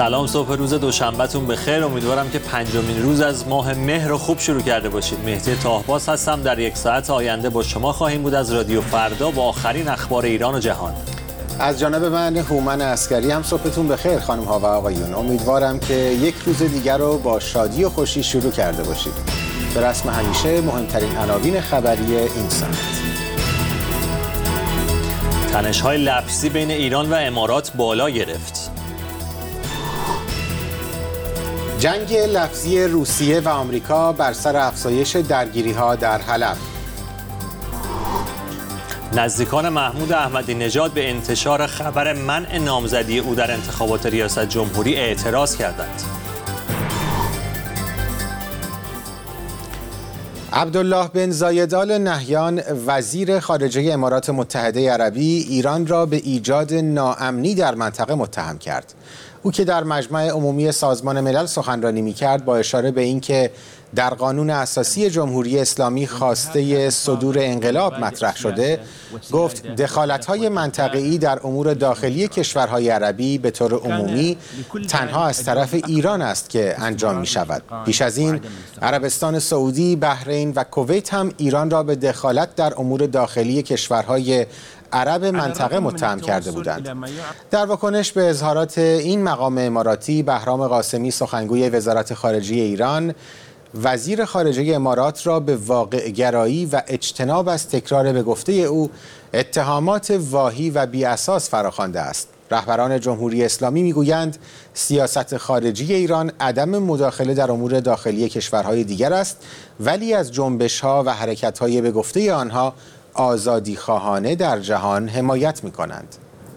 سلام، صبح روز دوشنبهتون بخیر. امیدوارم که پنجمین روز از ماه مهر رو خوب شروع کرده باشید. مهدی طاهباز هستم. در یک ساعت آینده با شما خواهیم بود از رادیو فردا با آخرین اخبار ایران و جهان. از جانب من هومن عسکری هم صبحتون بخیر خانم ها و آقایون. امیدوارم که یک روز دیگر رو با شادی و خوشی شروع کرده باشید. به رسم همیشه مهمترین عناوین خبری این ساعت. تنش‌های لفظی بین ایران و امارات بالا گرفت. جنگ لفظی روسیه و آمریکا بر سر افزایش درگیری‌ها در حلب. نزدیکان محمود احمدی نژاد به انتشار خبر منع نامزدی او در انتخابات ریاست جمهوری اعتراض کردند. عبدالله بن زاید آل نهیان وزیر خارجه امارات متحده عربی ایران را به ایجاد ناامنی در منطقه متهم کرد. او که در مجمع عمومی سازمان ملل سخنرانی می‌کرد با اشاره به اینکه در قانون اساسی جمهوری اسلامی خواسته صدور انقلاب مطرح شده، گفت دخالت‌های منطقه‌ای در امور داخلی کشورهای عربی به طور عمومی تنها از طرف ایران است که انجام می‌شود. پیش از این عربستان سعودی، بحرین و کویت هم ایران را به دخالت در امور داخلی کشورهای عرب منطقه متهم کرده بودند. در واکنش به اظهارات این مقام اماراتی، بهرام قاسمی سخنگوی وزارت خارجه ایران وزیر خارجه امارات را به واقع گرایی و اجتناب از تکرار به گفته او اتهامات واهی و بی اساس فراخوانده است. رهبران جمهوری اسلامی میگویند سیاست خارجی ایران عدم مداخله در امور داخلی کشورهای دیگر است، ولی از جنبش‌ها و حرکت‌های به گفته آنها آزادی خواهانه در جهان حمایت می‌کنند.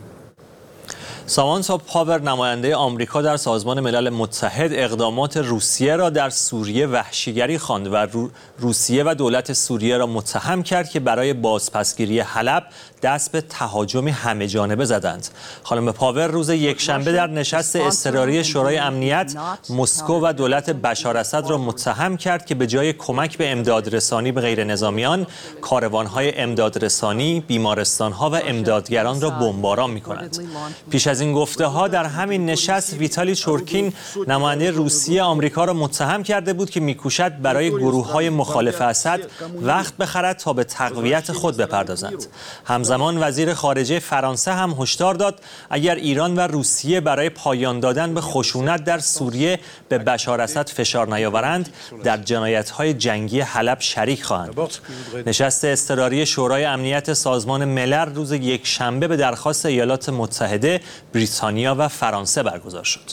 سامانتا پاور نماینده آمریکا در سازمان ملل متحد اقدامات روسیه را در سوریه وحشیگری خواند و روسیه و دولت سوریه را متهم کرد که برای بازپسگیری حلب دست به تهاجمی همه‌جانبه زدند. خانم پاور روز یکشنبه در نشست اضطراری شورای امنیت مسکو و دولت بشار اسد را متهم کرد که به جای کمک به امدادرسانی به غیرنظامیان، کاروان‌های امدادرسانی، بیمارستان‌ها و امدادگران را بمباران می‌کند. پیش از این گفته‌ها در همین نشست ویتالی چورکین نماینده روسیه آمریکا را متهم کرده بود که می‌کوشد برای گروه‌های مخالف اسد وقت بخرد تا به تقویت خود بپردازند. همزمان وزیر خارجه فرانسه هم هشدار داد اگر ایران و روسیه برای پایان دادن به خشونت در سوریه به بشار اسد فشار نیاورند، در جنایت‌های جنگی حلب شریک خواهند بود. نشست اضطراری شورای امنیت سازمان ملل روز یکشنبه به درخواست ایالات متحده، بریتانیا و فرانسه برگزار شد.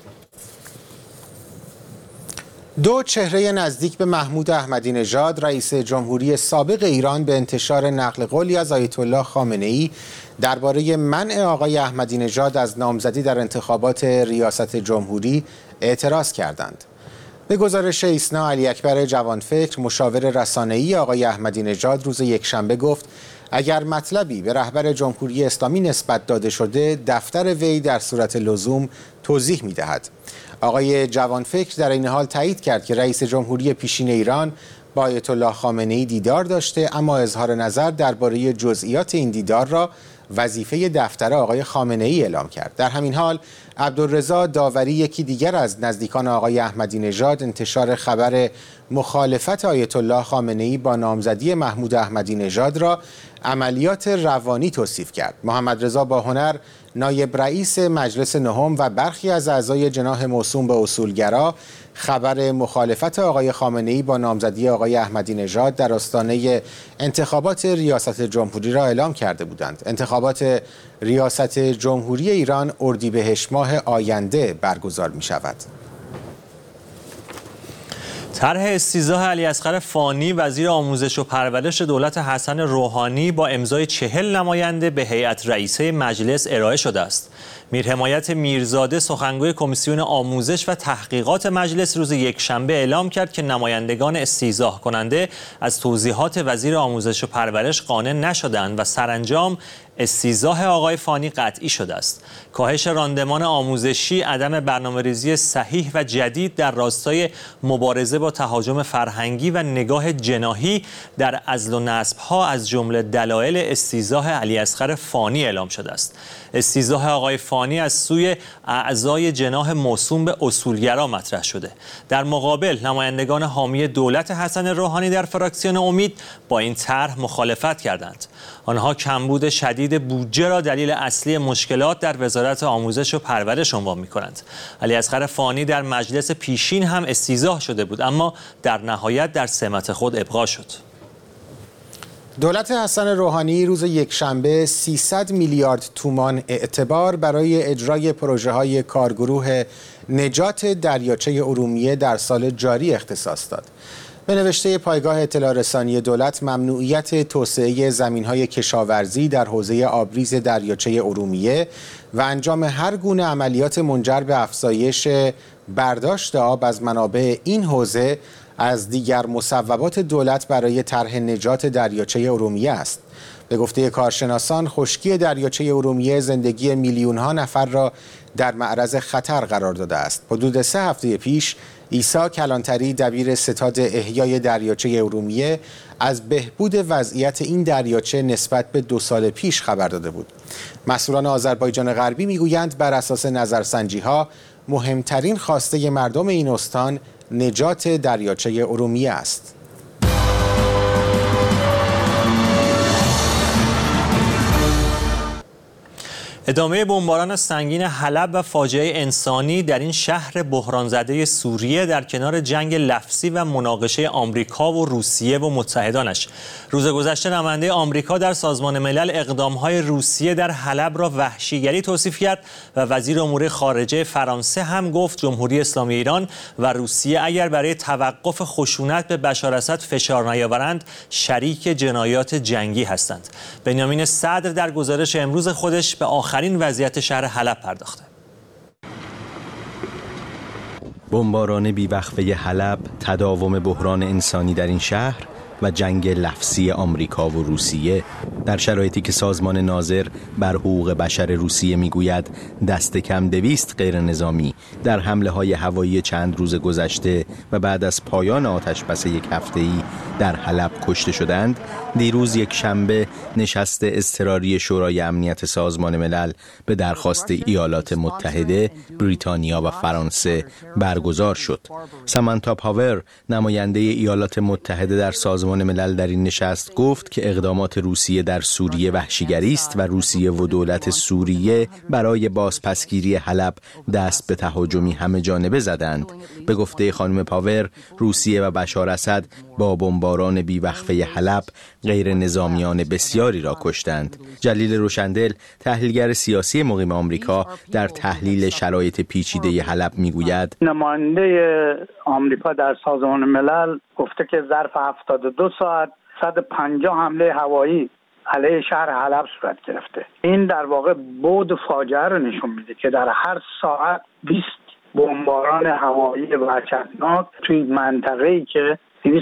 دو چهره نزدیک به محمود احمدی نژاد رئیس جمهوری سابق ایران به انتشار نقل قولی از آیت الله خامنه‌ای درباره منع آقای احمدی نژاد از نامزدی در انتخابات ریاست جمهوری اعتراض کردند. به گزارش ایسنا، علی اکبر جوانفکر مشاور رسانه‌ای آقای احمدی نژاد روز یکشنبه گفت اگر مطلبی به رهبر جمهوری اسلامی نسبت داده شده، دفتر وی در صورت لزوم توضیح می‌دهد. آقای جوانفکر در این حال تایید کرد که رئیس جمهوری پیشین ایران با آیت الله خامنه‌ای دیدار داشته، اما اظهار نظر درباره جزئیات این دیدار را وظیفه دفتر آقای خامنه‌ای اعلام کرد. در همین حال عبدالرضا داوری، یکی دیگر از نزدیکان آقای احمدی نژاد، انتشار خبر مخالفت آیت الله خامنه‌ای با نامزدی محمود احمدی نژاد را عملیات روانی توصیف کرد. محمد رضا باهنر، نایب رئیس مجلس نهم و برخی از اعضای جناح موسوم به اصولگرا خبر مخالفت آقای خامنه‌ای با نامزدی آقای احمدی نژاد در آستانه انتخابات ریاست جمهوری را اعلام کرده بودند. انتخابات ریاست جمهوری ایران اردیبهشت ماه آینده برگزار می شود. طرح استیضاح علیاصغر فانی وزیر آموزش و پرورش دولت حسن روحانی با امضای 40 نماینده به هیئت رئیسه مجلس ارائه شده است. میرحمایت میرزاده سخنگوی کمیسیون آموزش و تحقیقات مجلس روز یکشنبه اعلام کرد که نمایندگان استیضاح کننده از توضیحات وزیر آموزش و پرورش قانع نشدند و سرانجام استیضاح آقای فانی قطعی شده است. کاهش راندمان آموزشی، عدم برنامه‌ریزی صحیح و جدید در راستای مبارزه با تهاجم فرهنگی و نگاه جناحی در عزل و نصب‌ها از جمله دلایل استیضاح علیاصغر فانی اعلام شده است. استیضاح آقای فانی از سوی اعضای جناح موسوم به اصولگرا مطرح شده. در مقابل نمایندگان حامی دولت حسن روحانی در فراکسیون امید با این طرح مخالفت کردند. آنها کمبود شدید بودجه را دلیل اصلی مشکلات در وزارت آموزش و پرورش عنوان می‌کنند. علیاصغر فانی در مجلس پیشین هم استیضاح شده بود، اما در نهایت در سمت خود ابقا شد. دولت حسن روحانی روز یکشنبه 300 میلیارد تومان اعتبار برای اجرای پروژه‌های کارگروه نجات دریاچه ارومیه در سال جاری اختصاص داد. به نوشته پایگاه اطلاع رسانی دولت، ممنوعیت توسعه زمین‌های کشاورزی در حوزه آبریز دریاچه ارومیه و انجام هر گونه عملیات منجر به افزایش برداشت آب از منابع این حوزه از دیگر مصوبات دولت برای طرح نجات دریاچه ارومیه است. به گفته کارشناسان، خشکی دریاچه ارومیه زندگی میلیون‌ها نفر را در معرض خطر قرار داده است. حدود 3 هفته پیش عیسی کلانتری، دبیر ستاد احیای دریاچه ارومیه، از بهبود وضعیت این دریاچه نسبت به 2 سال پیش خبر داده بود. مسئولان آذربایجان غربی میگویند بر اساس نظرسنجی‌ها مهمترین خواسته مردم این استان نجات دریاچه ارومیه است. ادامه بمباران سنگین حلب و فاجعه انسانی در این شهر بحران زده سوریه در کنار جنگ لفظی و مناقشه آمریکا و روسیه و متحدانش. روز گذشته نماینده آمریکا در سازمان ملل اقدام‌های روسیه در حلب را وحشیگری توصیف کرد و وزیر امور خارجه فرانسه هم گفت جمهوری اسلامی ایران و روسیه اگر برای توقف خشونت به بشار اسد فشار نیاورند شریک جنایات جنگی هستند. بنیامین صدر در گزارش امروز خودش به آخرین وضعیت شهر حلب پرداخته. بمباران بیوقفه حلب، تداوم بحران انسانی در این شهر و جنگ لفظی آمریکا و روسیه در شرایطی که سازمان ناظر بر حقوق بشر روسیه میگوید دست کم 200 غیر نظامی در حمله های هوایی چند روز گذشته و بعد از پایان آتشبس 1 هفته‌ای در حلب کشته شدند. دیروز یک شنبه نشست اضطراری شورای امنیت سازمان ملل به درخواست ایالات متحده، بریتانیا و فرانسه برگزار شد. سامانتا پاور، نماینده ایالات متحده در سازمان ملل، در این نشست گفت که اقدامات روسیه در سوریه وحشیگری است و روسیه و دولت سوریه برای بازپسگیری حلب دست به تهاجمی همه جانبه زدند. به گفته خانم پاور، روسیه و بشار اسد با بمباران بیوقفه حلب غیر نظامیان بسیاری را کشتند. جلیل روشندل، تحلیلگر سیاسی مقیم آمریکا، در تحلیل شرایط پیچیده حلب میگوید نماینده آمریکا در سازمان ملل گفته که ظرف 72 ساعت 150 حمله هوایی علیه شهر حلب صورت گرفته. این در واقع بعد فاجعه رو نشون میده که در هر ساعت 20 بمباران هوایی وحشتناک توی منطقه‌ای که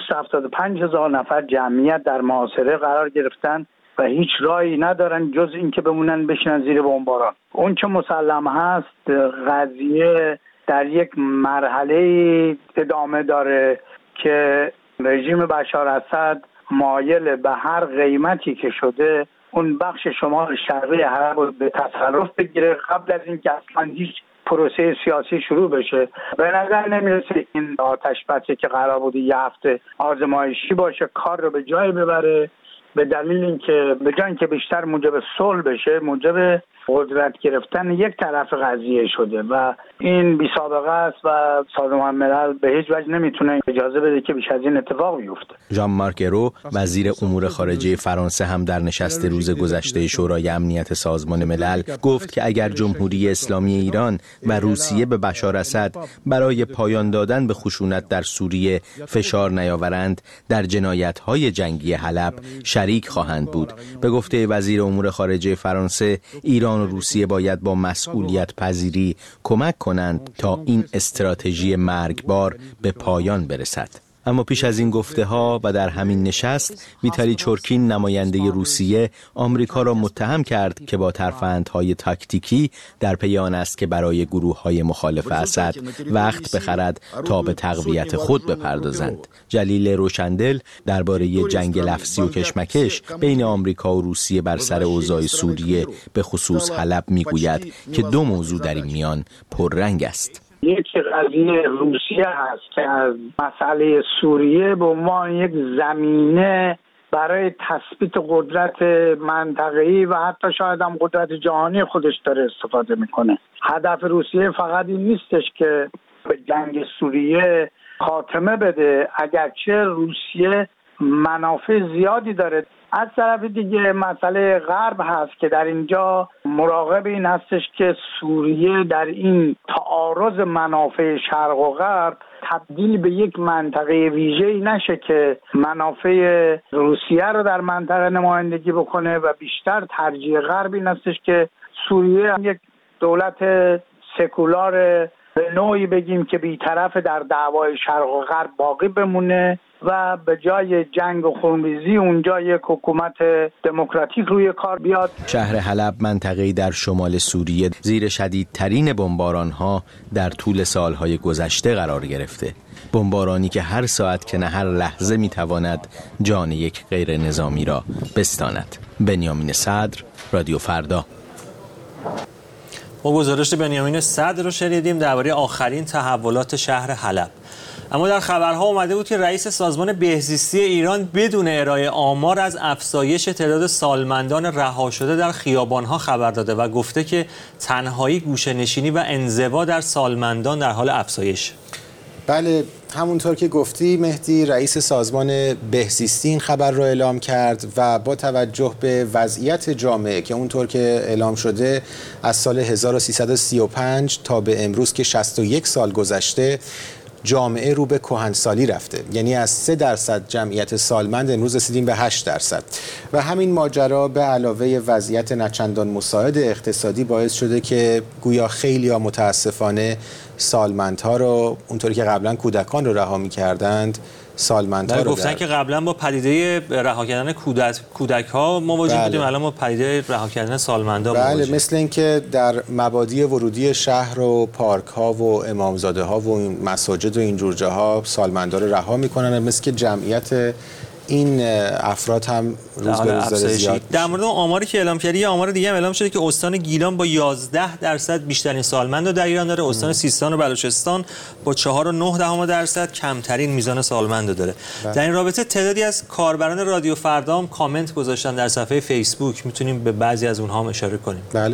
275,000 نفر جمعیت در محاصره قرار گرفتن و هیچ راهی ندارن جز اینکه بمونن بشینن زیر بمباران. اون چه مسلم هست قضیه در یک مرحله ادامه داره که رژیم بشار اسد مایل به هر قیمتی که شده اون بخش شمال شرقی حلب رو به تصرف بگیره قبل از اینکه اصلا هیچ پروسه سیاسی شروع بشه. به نظر نمیرسه این آتشبسی که قرار بود 1 هفته آزمایشی باشه کار رو به جای ببره، به دلیل اینکه به جای اینکه بیشتر موجب صلح بشه موجب قدرت گرفتن یک طرف قضیه شده و این بی سابقه است و سازمان ملل به هیچ وجه نمیتونه اجازه بده که بیش از این اتفاق بیفته. ژان مارک ایرو، وزیر امور خارجه فرانسه، هم در نشست روز گذشته شورای امنیت سازمان ملل گفت که اگر جمهوری اسلامی ایران و روسیه به بشار اسد برای پایان دادن به خشونت در سوریه فشار نیاورند در جنایت‌های جنگی حلب شریک خواهند بود. به گفته وزیر امور خارجه فرانسه، ایران و روسیه باید با مسئولیت پذیری کمک کنند تا این استراتژی مرگبار به پایان برسد. اما پیش از این گفته‌ها و در همین نشست ویتالی چورکین نماینده روسیه آمریکا را متهم کرد که با ترفندهای تاکتیکی در پی آن است که برای گروه‌های مخالف اسد وقت بخرد تا به تقویت خود بپردازند. جلیل روشندل درباره جنگ لفظی و کشمکش بین آمریکا و روسیه بر سر اوضاع سوریه به خصوص حلب میگوید که دو موضوع در این میان پررنگ است. یکی قضیه روسیه هست که از مسئله سوریه به عنوان یک زمینه برای تثبیت قدرت منطقه‌ای و حتی شاید هم قدرت جهانی خودش داره استفاده میکنه. هدف روسیه فقط این نیستش که به جنگ سوریه خاتمه بده، اگرچه روسیه منافع زیادی داره. از طرف دیگه مسئله غرب هست که در اینجا مراقب این هستش که سوریه در این تعارض منافع شرق و غرب تبدیل به یک منطقه ویژه‌ای نشه که منافع روسیه رو در منطقه نمایندگی بکنه و بیشتر ترجیح غرب این هستش که سوریه یک دولت سکولار به نوعی بگیم که بی‌طرف در دعوای شرق و غرب باقی بمونه و به جای جنگ و خونریزی اونجا یک حکومت دموکراتیک روی کار بیاد. شهر حلب منطقه‌ای در شمال سوریه زیر شدیدترین بمباران‌ها در طول سالهای گذشته قرار گرفته. بمبارانی که هر ساعت که نه هر لحظه میتواند جان یک غیر نظامی را بستاند. بنیامین صدر، رادیو فردا. ما گزارش بنیامین صدر رو شنیدیم درباره آخرین تحولات شهر حلب. اما در خبرها اومده بود که رئیس سازمان بهزیستی ایران بدون ارائه آمار از افزایش تعداد سالمندان رها شده در خیابانها خبر داده و گفته که تنهایی، گوشه‌نشینی و انزوا در سالمندان در حال افزایش. بله، همونطور که گفتی مهدی، رئیس سازمان بهزیستی این خبر رو اعلام کرد و با توجه به وضعیت جامعه که اونطور که اعلام شده از سال 1335 تا به امروز که 61 سال گذشته جامعه رو به کهنسالی رفته، یعنی از 3% جمعیت سالمند امروز رسیدیم به 8% و همین ماجرا به علاوه وضعیت نچندان مساعد اقتصادی باعث شده که گویا خیلی‌ها متاسفانه سالمندها رو اونطوری که قبلا کودکان رو رها می‌کردند سالمندها رو گفتن که قبلا با پدیده رها کردن کودک‌ها مواجه بودیم، الان با پدیده رها کردن سالمندان مواجه. بله، مثل اینکه در مبادی ورودی شهر و پارک‌ها و امامزاده‌ها و مساجد و اینجور جاها سالمندا رو رها می‌کنن، مثل که جمعیت این افراد هم روز به روز زیاد. در مورد آماری که اعلام کردی، آمار دیگه هم اعلام شده که استان گیلان با 11% بیشترین سالمند رو در ایران داره، استان سیستان و بلوچستان با 4.9% کمترین میزان سالمند داره. در این رابطه تعدادی از کاربران رادیو فردا هم کامنت گذاشتن در صفحه فیسبوک، میتونیم به بعضی از اونها هم اشاره کنیم. بله.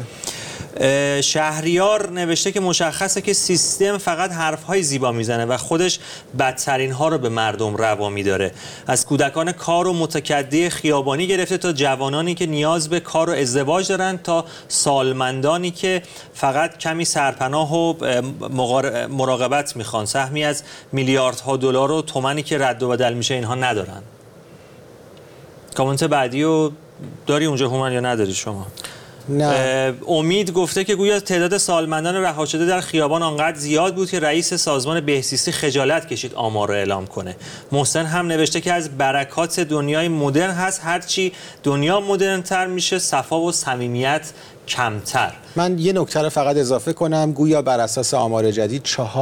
شهریار نوشته که مشخصه که سیستم فقط حرفهای زیبا میزنه و خودش بدترین ها رو به مردم روا میداره. از کودکان کار و متکدی خیابانی گرفته تا جوانانی که نیاز به کار و ازدواج دارن تا سالمندانی که فقط کمی سرپناه و مراقبت میخوان. سهمی از میلیاردها دلار و تومانی که رد و بدل میشه اینها ندارن. کامنت بعدی رو داری اونجا هومن یا نداری شما؟ نه. امید گفته که گویا تعداد سالمندان رها شده در خیابان آنقدر زیاد بود که رئیس سازمان بهزیستی خجالت کشید آمار رو اعلام کنه. محسن هم نوشته که از برکات دنیای مدرن هست، هرچی دنیا مدرن‌تر میشه صفا و صمیمیت کمتر. من یه نکته رو فقط اضافه کنم، گویا بر اساس آمار جدید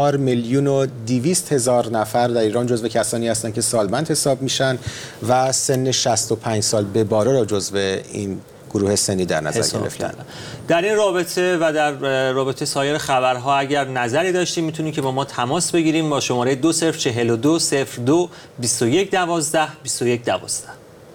4,200,000 نفر در ایران جزو کسانی هستند که سالمند حساب میشن و سن 65 سال به بالا را جزو این گروه سنی در نظر گرفتن. در این رابطه و در رابطه سایر خبرها اگر نظری داشتیم میتونید که با ما تماس بگیریم با شماره 2042 02 21 12 21 12.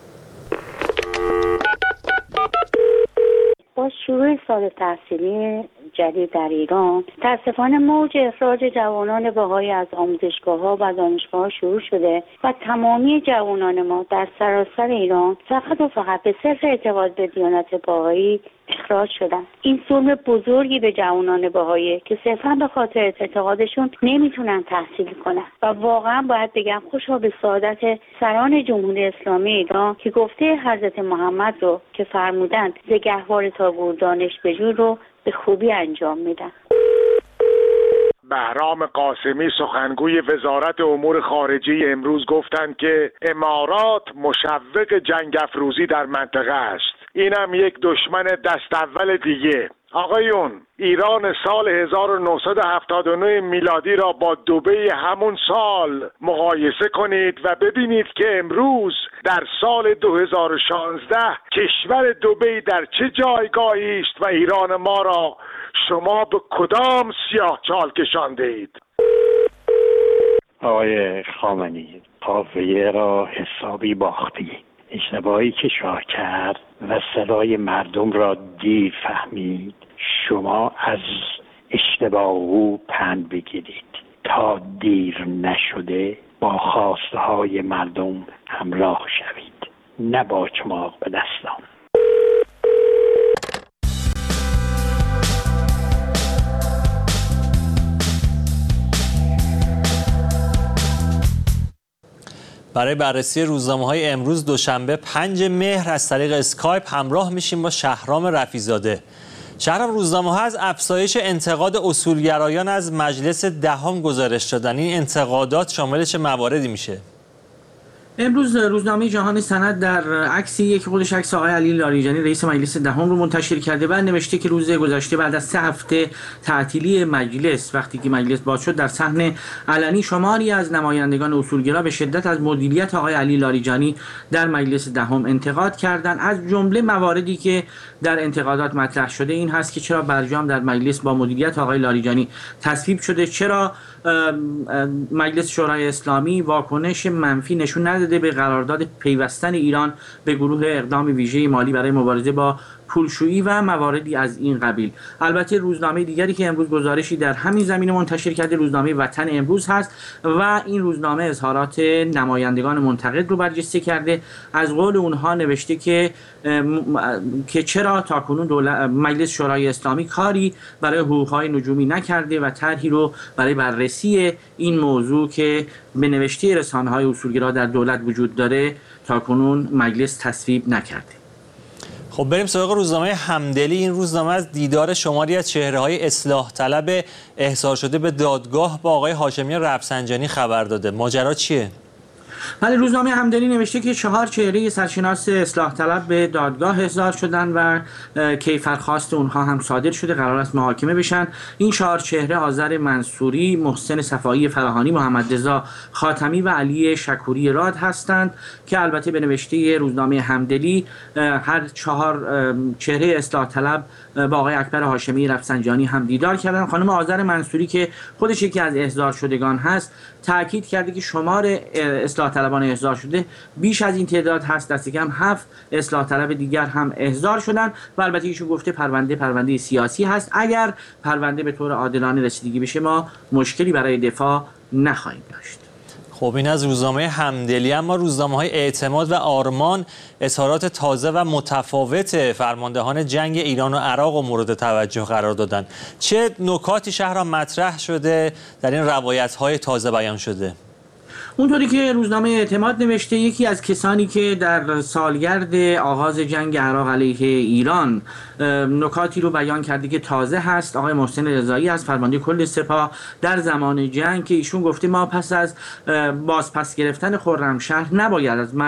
با شروع سال تحصیلی جدید در ایران متاسفانه موج اخراج جوانان بهایی از آموزشگاه‌ها و دانشگاه‌ها شروع شده و تمامی جوانان ما در سراسر ایران فقط و فقط به صرف اعتقاد به دیانت بهایی اخراج شدن. این ظلم بزرگی به جوانان بهایی که صرفاً به خاطر اعتقادشون نمیتونن تحصیل کنن و واقعا باید بگم خوشا به سعادت سران جمهوری اسلامی ایران که گفته حضرت محمد رو که فرمودند ز گهواره تا گور دانش بجو رو به خوبی انجام میدن. بهرام قاسمی سخنگوی وزارت امور خارجه امروز گفتند که امارات مشوق جنگ افروزی در منطقه است. اینم یک دشمن دست اول دیگه. آقایون، ایران سال 1979 میلادی را با دبی همون سال مقایسه کنید و ببینید که امروز در سال 2016 کشور دبی در چه جایگاهی است و ایران ما را شما به کدام سیاهچال کشانده اید؟ آقای خامنه‌ای، قافیه را حسابی باختی. اشتباهی که شاه کرد و صدای مردم را دیر فهمید. شما از اشتباه او پند بگیرید تا دیر نشده با خواسته های مردم همراه شوید، نه با چماق به دستان. برای بررسی روزنامه‌های امروز دوشنبه 5 مهر از طریق اسکایپ همراه میشیم با شهرام رفیزاده. شهرام، روزنامه‌ها از افزایش انتقاد اصولگرایان از مجلس دهم گزارش دادن. این انتقادات شامل چه مواردی میشه؟ امروز روزنامه جهان سند در عکسی که خودش عکس آقای علی لاریجانی رئیس مجلس دهم رو منتشر کرده و نوشته که روز گذشته بعد از 3 هفته تعطیلی مجلس، وقتی که مجلس باز شد، در صحن علنی شماری از نمایندگان اصولگرا به شدت از مدیریت آقای علی لاریجانی در مجلس دهم انتقاد کردند. از جمله مواردی که در انتقادات مطرح شده این هست که چرا برجام در مجلس با مدیریت آقای لاریجانی تصویب شده، چرا مجلس شورای اسلامی واکنش منفی نشون نداده به قرارداد پیوستن ایران به گروه اقدام ویژه مالی برای مبارزه با پولشویی و مواردی از این قبیل. البته روزنامه دیگری که امروز گزارشی در همین زمینه منتشر کرده روزنامه وطن امروز هست و این روزنامه اظهارات نمایندگان منتقد رو برجسته کرده. از قول اونها نوشته که چرا تاکنون مجلس شورای اسلامی کاری برای حقوق‌های نجومی نکرده و طرحی رو برای بررسی این موضوع که به نوشته رسانه‌های اصولگرا در دولت وجود داره تاکنون مجلس تصویب نکرده. خب بریم سراغ روزنامه همدلی. این روزنامه از دیدار شماری از چهره‌های اصلاح طلب احضار شده به دادگاه با آقای هاشمی رفسنجانی خبر داده. ماجرا چیه؟ ولی روزنامه همدلی نوشته که 4 چهره سرشناس اصلاح طلب به دادگاه احضار شدن و کیفرخواست اونها هم صادر شده، قرار است محاکمه بشن. این 4 چهره آذر منصوری، محسن صفایی فراهانی، محمد رضا خاتمی و علی شکوری راد هستند که البته به نوشته روزنامه همدلی هر 4 چهره اصلاح طلب با آقای اکبر هاشمی رفسنجانی هم دیدار کردن. خانم آذر منصوری که خودش یکی از احضار شدگان هست تاکید کرده که شمار اصلاح طلبان احضار شده بیش از این تعداد هست، دست کم 7 اصلاح طلب دیگر هم احضار شدن و البته ایشون گفته پرونده سیاسی هست. اگر پرونده به طور عادلانه رسیدگی بشه ما مشکلی برای دفاع نخواهیم داشت. خب این از روزنامه همدلی. اما روزنامه‌های اعتماد و آرمان اظهارات تازه و متفاوت فرماندهان جنگ ایران و عراق و مورد توجه قرار دادن. چه نکاتی شهرام مطرح شده در این روایت‌های تازه بیان شده؟ اونطوری که روزنامه اعتماد نوشته یکی از کسانی که در سالگرد آغاز جنگ عراق علیه ایران نکاتی رو بیان کرده که تازه هست آقای محسن رضایی از فرمانده کل سپاه در زمان جنگ که ایشون گفته ما پس از بازپس گرفتن خرمشهر نباید از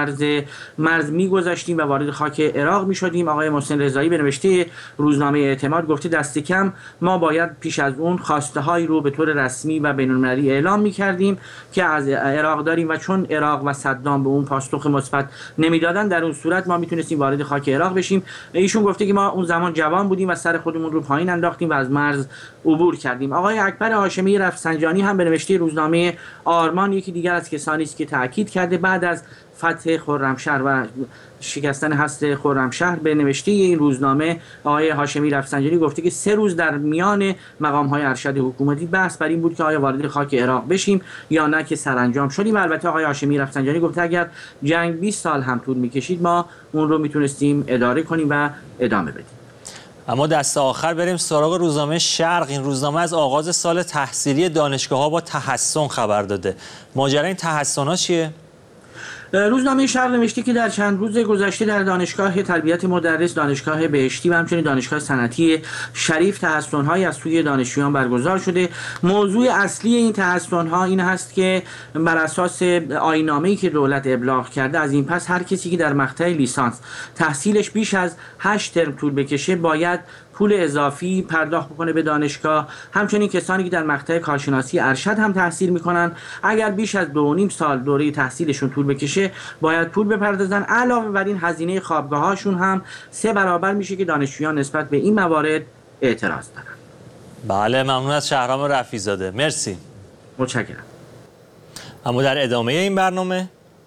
مرز میگذاشتیم و وارد خاک عراق میشدیم. آقای محسن رضایی به نوشته روزنامه اعتماد گفته دست کم ما باید پیش از اون خواسته هایی رو به طور رسمی و بین‌المللی اعلام میکردیم که از عراق داریم و چون عراق و صدام به اون پاسخ مثبت نمیدادن در اون صورت ما میتونستیم وارد خاک عراق بشیم. ایشون گفته که ما اون زمان جوان بودیم و سر خودمون رو پایین انداختیم و از مرز عبور کردیم. آقای اکبر هاشمی رفسنجانی هم به نوشته روزنامه آرمان یکی دیگر از کسانی است که تاکید کرده بعد از فتح خرمشهر و شکستن هست خرمشهر به نوشته این روزنامه آقای هاشمی رفسنجانی گفته که 3 روز در میان مقام‌های ارشد حکومتی بحث بر این بود که آیا وارد خاک عراق بشیم یا نه که سرانجام شدیم. البته آقای هاشمی رفسنجانی گفته اگر جنگ 20 سال هم طول می‌کشید ما اون رو میتونستیم اداره کنیم و ادامه بدیم. اما دست آخر بریم سراغ روزنامه شرق. این روزنامه از آغاز سال تحصیلی دانشگاه‌ها با تحسن خبر داده. ماجرا این تحسن‌ها چیه؟ روزنامه شرق نوشته که در چند روز گذشته در دانشگاه تربیت مدرس، دانشگاه بهشتی و همچنین دانشگاه صنعتی شریف تحصن‌هایی از سوی دانشجویان برگزار شده. موضوع اصلی این تحصن‌ها این هست که بر اساس آیین‌نامه‌ای که دولت ابلاغ کرده از این پس هر کسی که در مقطع لیسانس تحصیلش بیش از 8 ترم طول بکشه باید پول اضافی پرداخت بکنه به دانشگاه. همچنین کسانی که در مقطع کارشناسی ارشد هم تحصیل میکنن اگر بیش از 2.5 سال دوره تحصیلشون طول بکشه باید پول بپردازن. علاوه بر این هزینه خوابگاهاشون هم 3 برابر میشه که دانشجویان نسبت به این موارد اعتراض دارن. بله، ممنون از شهرام رفیع‌زاده. مرسی. متشکرم. اما در ادامه این برنامه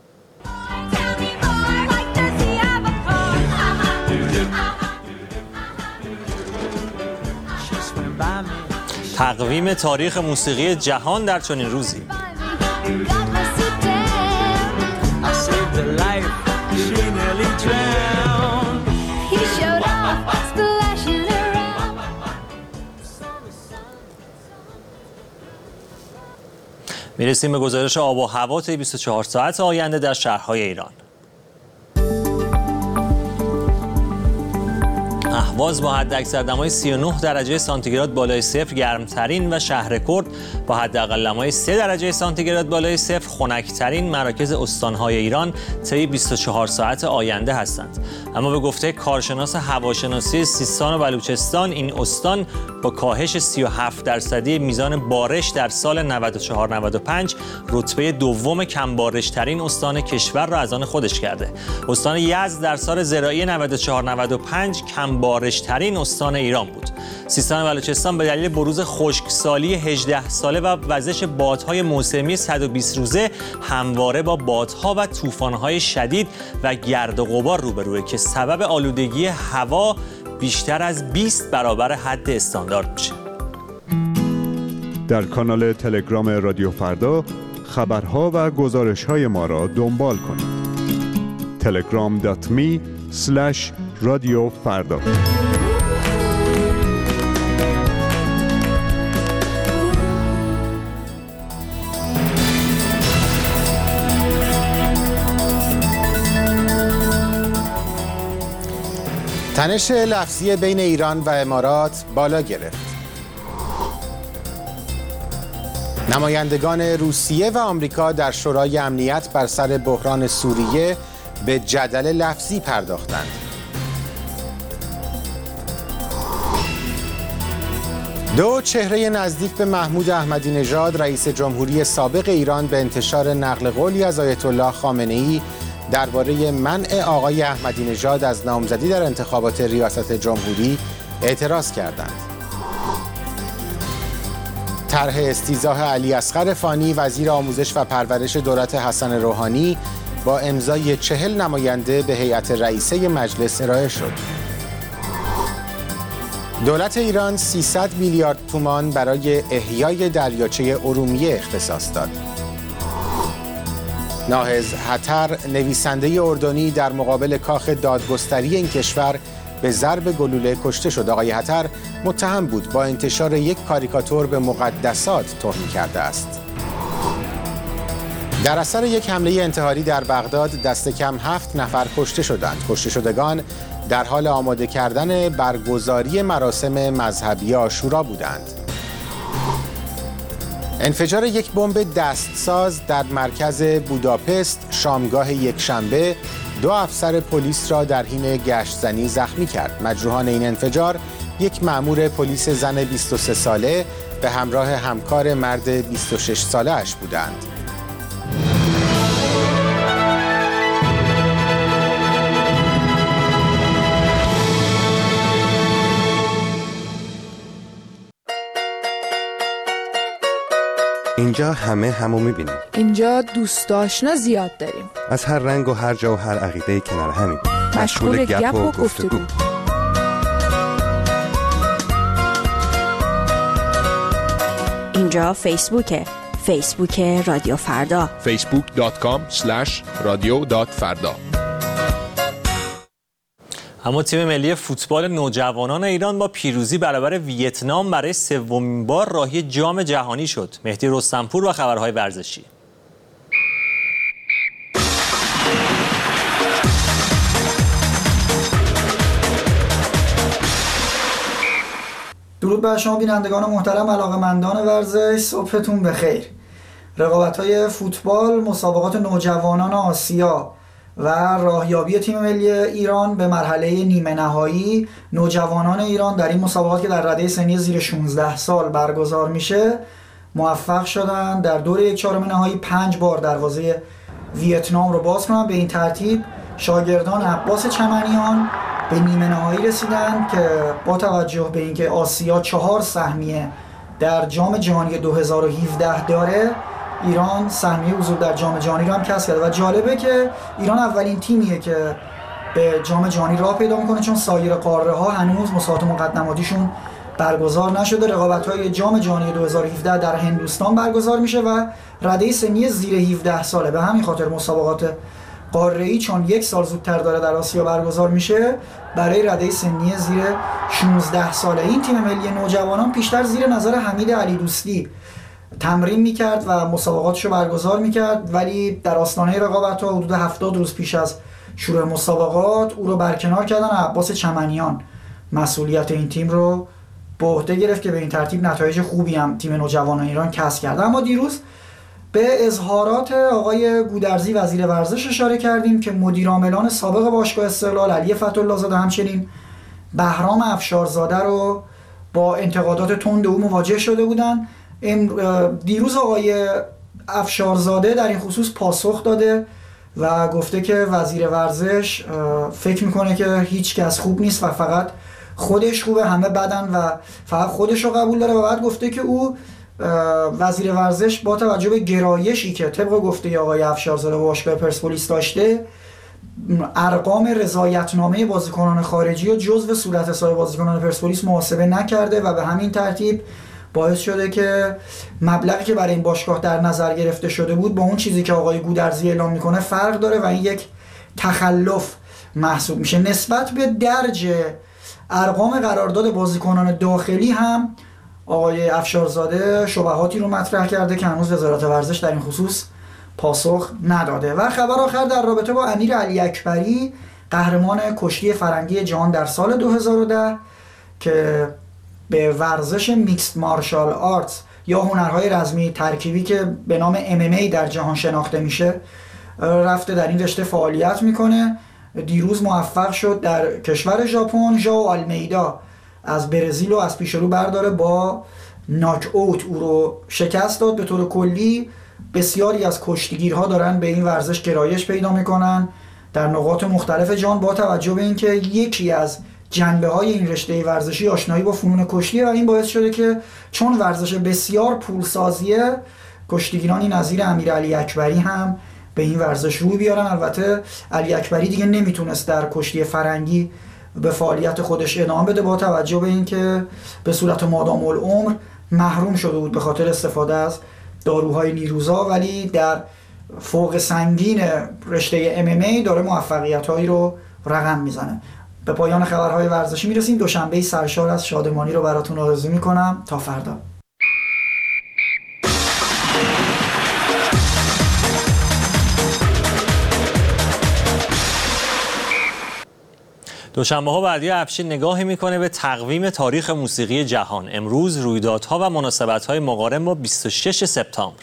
تقویم تاریخ موسیقی جهان در چنین روزی. میرسیم به گزارش آب و هوا طی 24 ساعت آینده در شهرهای ایران. اهواز با حداکثر دمای 39 درجه سانتیگراد بالای صفر گرمترین و شهرکرد با حداقل دمای 3 درجه سانتیگراد بالای صفر خنک‌ترین مراکز استان‌های ایران طی 24 ساعت آینده هستند. اما به گفته کارشناس هواشناسی سیستان و بلوچستان، این استان با کاهش 37% میزان بارش در سال 94-95 رتبه دوم کم بارش‌ترین استان کشور را از آن خودش کرده. استان یزد در سال زراعی 94-95 کم بارش‌ترین استان ایران بود. سیستان و بلوچستان به دلیل بروز خشکسالی 18 ساله و وزش بادهای موسمی 120 روزه همواره با بادها و طوفان‌های شدید و گرد و غبار روبروه که سبب آلودگی هوا بیشتر از 20 برابر حد استاندارد میشه. در کانال تلگرام رادیو فردا خبرها و گزارش‌های ما را دنبال کنید. telegram.me/رادیو فردا. تنش لفظی بین ایران و امارات بالا گرفت. نمایندگان روسیه و آمریکا در شورای امنیت بر سر بحران سوریه به جدل لفظی پرداختند. دو چهره نزدیک به محمود احمدی نژاد رئیس جمهوری سابق ایران به انتشار نقل قولی از آیت الله خامنه‌ای درباره منع آقای احمدی نژاد از نامزدی در انتخابات ریاست جمهوری اعتراض کردند. طرح استیضاح علی اصغر فانی وزیر آموزش و پرورش دولت حسن روحانی با امضای 40 نماینده به هیئت رئیسه مجلس ارائه شد. دولت ایران 300 میلیارد تومان برای احیای دریاچه ارومیه اختصاص داد. ناهض حتر نویسنده اردنی در مقابل کاخ دادگستری این کشور به ضرب گلوله کشته شد. آقای حتر متهم بود با انتشار یک کاریکاتور به مقدسات توهین کرده است. در اثر یک حمله انتحاری در بغداد دست کم 7 نفر کشته شدند. کشته شدگان در حال آماده کردن برگزاری مراسم مذهبی عاشورا بودند. انفجار یک بمب دستساز در مرکز بوداپست شامگاه یکشنبه 2 افسر پلیس را در حین گشتزنی زخمی کرد. مجروحان این انفجار یک مأمور پلیس زن 23 ساله به همراه همکار مرد 26 ساله اش بودند. اینجا همه همو میبینیم. اینجا دوست آشنا زیاد داریم. از هر رنگ و هر جا و هر عقیده کنار همیم. مشغول گپ و گفتگو. اینجا فیسبوکه. فیسبوک رادیو فردا. facebook.com/radio.farda. اما تیم ملی فوتبال نوجوانان ایران با پیروزی برابر ویتنام برای 3مین بار راهی جام جهانی شد. مهدی رستمپور و خبرهای ورزشی. بر شما بینندگان محترم علاقه‌مندان ورزش، صبحتون بخیر. رقابت‌های فوتبال، مسابقات نوجوانان آسیا و راهیابی تیم ملی ایران به مرحله نیمه نهایی. نوجوانان ایران در این مسابقات که در رده سنی زیر 16 سال برگزار میشه موفق شدن در دور 1/4 نهایی 5 بار دروازه ویتنام رو باز کنن. به این ترتیب شاگردان عباس چمنیان به نیمه نهایی رسیدن که با توجه به اینکه آسیا 4 سهمیه در جام جهانی 2017 داره، ایران سهمیه حضور در جام جهانی رو هم کسب کرده و جالبه که ایران اولین تیمیه که به جام جهانی راه پیدا میکنه، چون سایر قاره ها هنوز مسابقات مقدماتیشون برگزار نشده. رقابت‌های جام جهانی 2017 در هندوستان برگزار میشه و رده سنی زیر 17 ساله. به همین خاطر مسابقات قاره‌ای چون 1 سال زودتر داره در آسیا برگزار میشه، برای رده سنی زیر 16 ساله. این تیم ملی نوجوانان پیشتر زیر نظر حمید علی دوستی تمرین میکرد و مسابقاتشو برگزار میکرد، ولی در آستانه رقابت‌ها حدود 70 روز پیش از شروع مسابقات او رو برکنار کردن و عباس چمنیان مسئولیت این تیم رو به عهده گرفت که به این ترتیب نتایج خوبی هم تیم نوجوانان ایران کسب کرد. اما دیروز به اظهارات آقای گودرزی وزیر ورزش اشاره کردیم که مدیرعاملان سابق باشگاه استقلال علی فتح‌الله زاده همچنین بهرام افشارزاده رو با انتقادات تند او مواجه شده بودند. دیروز آقای افشارزاده در این خصوص پاسخ داده و گفته که وزیر ورزش فکر میکنه که هیچ کس خوب نیست و فقط خودش خوبه، همه بدن و فقط خودش رو قبول داره. و بعد گفته که او وزیر ورزش با توجه به گرایشی که طبق گفته آقای افشارزاده باشگاه پرسپولیس داشته، ارقام رضایتنامه بازیکنان خارجی و جزو صورت حساب بازیکنان پرسپولیس محاسبه نکرده و به همین ترتیب باعث شده که مبلغی که برای این باشگاه در نظر گرفته شده بود با اون چیزی که آقای گودرزی اعلام میکنه فرق داره و این یک تخلف محسوب میشه. نسبت به درج ارقام قرارداد بازیکنان داخلی هم آقای افشارزاده شبهاتی رو مطرح کرده که هنوز وزارت ورزش در این خصوص پاسخ نداده. و خبر آخر در رابطه با امیر علی اکبری، قهرمان کشتی فرنگی جهان در سال 2010 که به ورزش میکسد مارشال آرتس یا هنرهای رزمی ترکیبی که به نام MMA در جهان شناخته میشه رفته در این رشته فعالیت میکنه. دیروز موفق شد در کشور ژاپن ژائو آلمیدا از برزیل و از پیش رو برداره، با ناک اوت او رو شکست داد. به طور کلی بسیاری از کشتیگیرها دارن به این ورزش گرایش پیدا میکنن در نقاط مختلف جهان، با توجه به اینکه یکی از جنبه‌های این رشته ورزشی آشنایی با فنون کشتیه و این باعث شده که چون ورزش بسیار پولسازیه، کشتیگیرانی نظیر امیر علی اکبری هم به این ورزش روی بیارن. البته علی اکبری دیگه نمیتونست در کشتی فرنگی به فعالیت خودش ادامه بده با توجه به اینکه به صورت مادام العمر محروم شده بود به خاطر استفاده از داروهای نیروزا، ولی در فوق سنگین رشته MMA داره موفقیت‌هایی رو رقم میزنه. به پایان خبرهای ورزشی میرسیم. دوشنبه سرشار از شادمانی رو براتون آرزو میکنم. تا فردا. دوشنبه‌ها بعدی افشین نگاهی میکنه به تقویم تاریخ موسیقی جهان. امروز رویدادها و مناسبت‌های مقارن با 26 سپتامبر.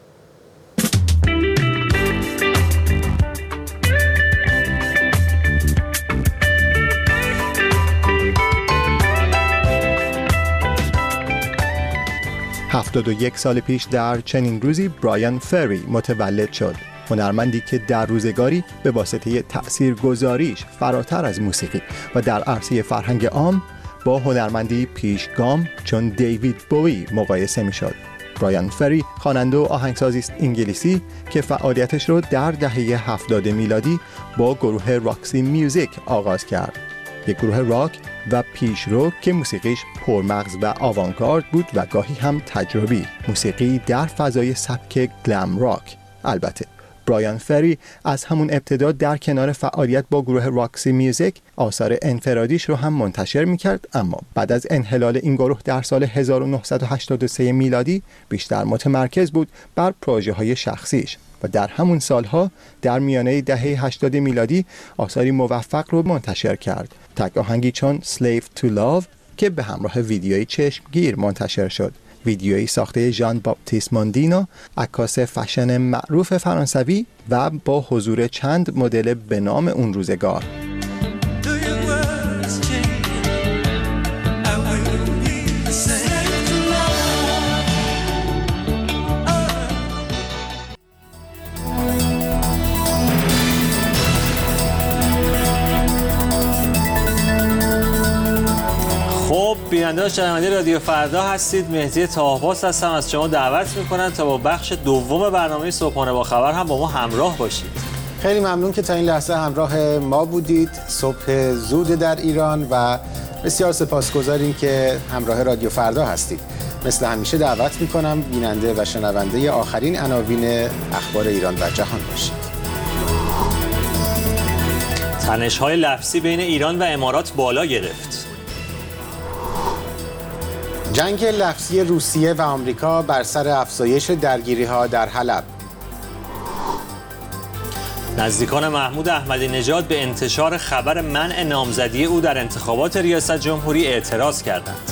هفتاد و یک سال پیش در چنین روزی برایان فری متولد شد، هنرمندی که در روزگاری به واسطه تأثیرگذاریش فراتر از موسیقی و در عرصه فرهنگ عام با هنرمندی پیشگام چون دیوید بوی مقایسه می شد. برایان فری خواننده و آهنگسازی است انگلیسی که فعالیتش رو در دهه 70 میلادی با گروه راکسی میوزیک آغاز کرد، یک گروه راک و پیشرو که موسیقیش پرمغز و آوانگارد بود و گاهی هم تجربی، موسیقی در فضای سبک گلم راک. البته برایان فری از همون ابتدا در کنار فعالیت با گروه راکسی میوزیک آثار انفرادیش رو هم منتشر میکرد، اما بعد از انحلال این گروه در سال 1983 میلادی بیشتر متمرکز بود بر پروژه های شخصیش و در همون سالها در میانه دهه 80 میلادی آثاری موفق رو منتشر کرد. تک آهنگی چون Slave to Love که به همراه ویدیویی چشمگیر منتشر شد. ویدیویی ساخته ژان باپتیست موندینو، عکاس فشن معروف فرانسوی و با حضور چند مدل به نام اون روزگار. بیننده و شنونده رادیو فردا هستید. مهدی طاه‌باز هستم. از شما دعوت میکنم تا با بخش دوم برنامه صبحانه با خبر هم با ما همراه باشید. خیلی ممنون که تا این لحظه همراه ما بودید. صبح زود در ایران و بسیار سپاسگزاریم که همراه رادیو فردا هستید. مثل همیشه دعوت میکنم بیننده و شنونده آخرین عناوین اخبار ایران و جهان باشید. تنش‌های لفظی بین ایران و امارات بالا گرفت. جنگ لفظی روسیه و آمریکا بر سر افزایش درگیری‌ها در حلب. نزدیکان محمود احمدی نژاد به انتشار خبر منع نامزدی او در انتخابات ریاست جمهوری اعتراض کردند.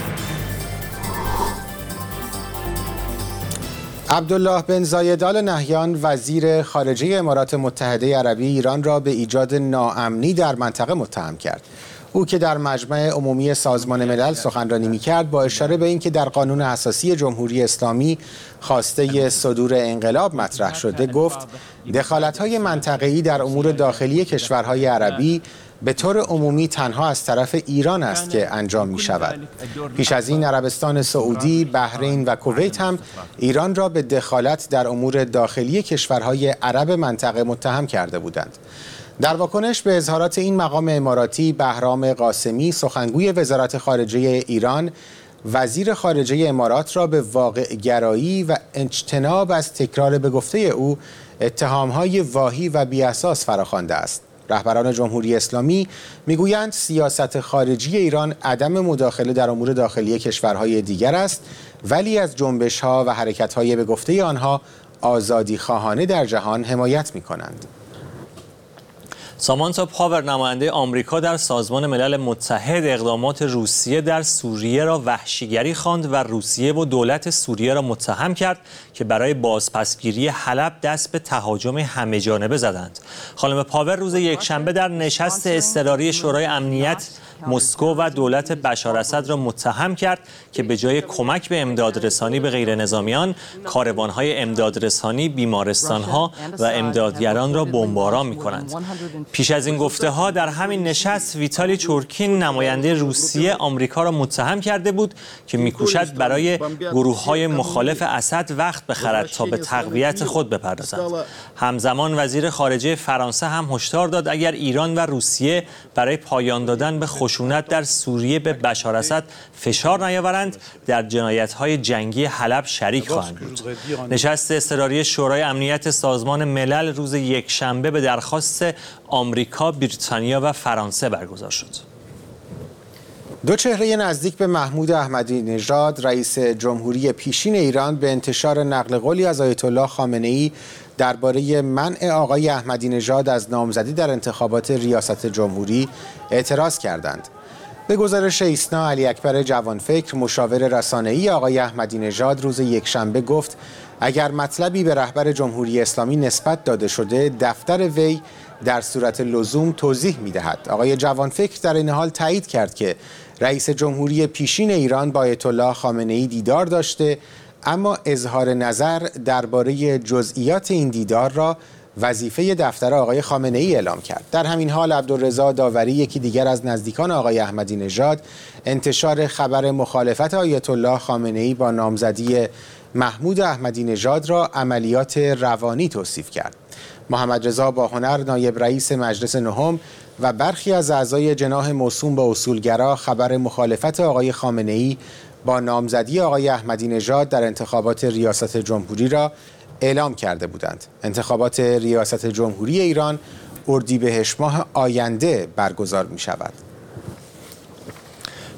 عبدالله بن زاید آل نهیان وزیر خارجه امارات متحده عربی ایران را به ایجاد ناامنی در منطقه متهم کرد. او که در مجمع عمومی سازمان ملل سخنرانی می‌کرد با اشاره به اینکه در قانون اساسی جمهوری اسلامی خواسته صدور انقلاب مطرح شده گفت دخالت‌های منطقه‌ای در امور داخلی کشورهای عربی به طور عمومی تنها از طرف ایران است که انجام می‌شود. پیش از این عربستان سعودی، بحرین و کویت هم ایران را به دخالت در امور داخلی کشورهای عرب منطقه متهم کرده بودند. در واکنش به اظهارات این مقام اماراتی، بهرام قاسمی سخنگوی وزارت خارجه ایران وزیر خارجه امارات را به واقع گرایی و اجتناب از تکرار به گفته او اتهام‌های واهی و بی‌اساس فراخوانده است. رهبران جمهوری اسلامی میگویند سیاست خارجی ایران عدم مداخله در امور داخلی کشورهای دیگر است، ولی از جنبش‌ها و حرکت‌های به گفته آنها آزادی خواهانه در جهان حمایت می‌کنند. سامانتا پاور نماینده آمریکا در سازمان ملل متحد اقدامات روسیه در سوریه را وحشیگری خواند و روسیه و دولت سوریه را متهم کرد که برای بازپسگیری حلب دست به تهاجم همه‌جانبه زدند. خانم پاور روز یکشنبه در نشست اضطراری شورای امنیت مسکو و دولت بشار اسد را متهم کرد که به جای کمک به امدادرسانی به غیرنظامیان، کاروان‌های امدادرسانی، بیمارستان‌ها و امدادگران را بمباران می‌کنند. پیش از این گفته‌ها در همین نشست ویتالی چورکین نماینده روسیه آمریکا را متهم کرده بود که می‌کوشد برای گروه‌های مخالف اسد وقت بخرد تا به تقویت خود بپردازند. همزمان وزیر خارجه فرانسه هم هشدار داد اگر ایران و روسیه برای پایان دادن به خشونت در سوریه به بشار اسد فشار نیاورند در جنایت‌های جنگی حلب شریک خواهند بود. نشست اضطراری شورای امنیت سازمان ملل روز یکشنبه به درخواست آمریکا، بریتانیا و فرانسه برگزار شد. دو چهره نزدیک به محمود احمدی نژاد رئیس جمهوری پیشین ایران به انتشار نقل قولی از آیت الله خامنه‌ای درباره منع آقای احمدی نژاد از نامزدی در انتخابات ریاست جمهوری اعتراض کردند. به گزارش ایسنا، علی اکبر جوانفکر مشاور رسانه‌ای آقای احمدی نژاد روز یکشنبه گفت اگر مطلبی به رهبر جمهوری اسلامی نسبت داده شده دفتر وی در صورت لزوم توضیح می‌دهد. آقای جوانفکر در این حال تایید کرد که رئیس جمهوری پیشین ایران با آیت الله خامنه‌ای دیدار داشته، اما اظهار نظر درباره جزئیات این دیدار را وظیفه دفتر آقای خامنه‌ای اعلام کرد. در همین حال عبدالرضا داوری، یکی دیگر از نزدیکان آقای احمدی نژاد، انتشار خبر مخالفت آیت الله خامنه‌ای با نامزدی محمود احمدی نژاد را عملیات روانی توصیف کرد. محمد رضا باهنر، نایب رئیس مجلس نهم و برخی از اعضای جناح موسوم به اصولگرا خبر مخالفت آقای خامنه‌ای با نامزدی آقای احمدی نژاد در انتخابات ریاست جمهوری را اعلام کرده بودند. انتخابات ریاست جمهوری ایران اردیبهشت ماه آینده برگزار می شود.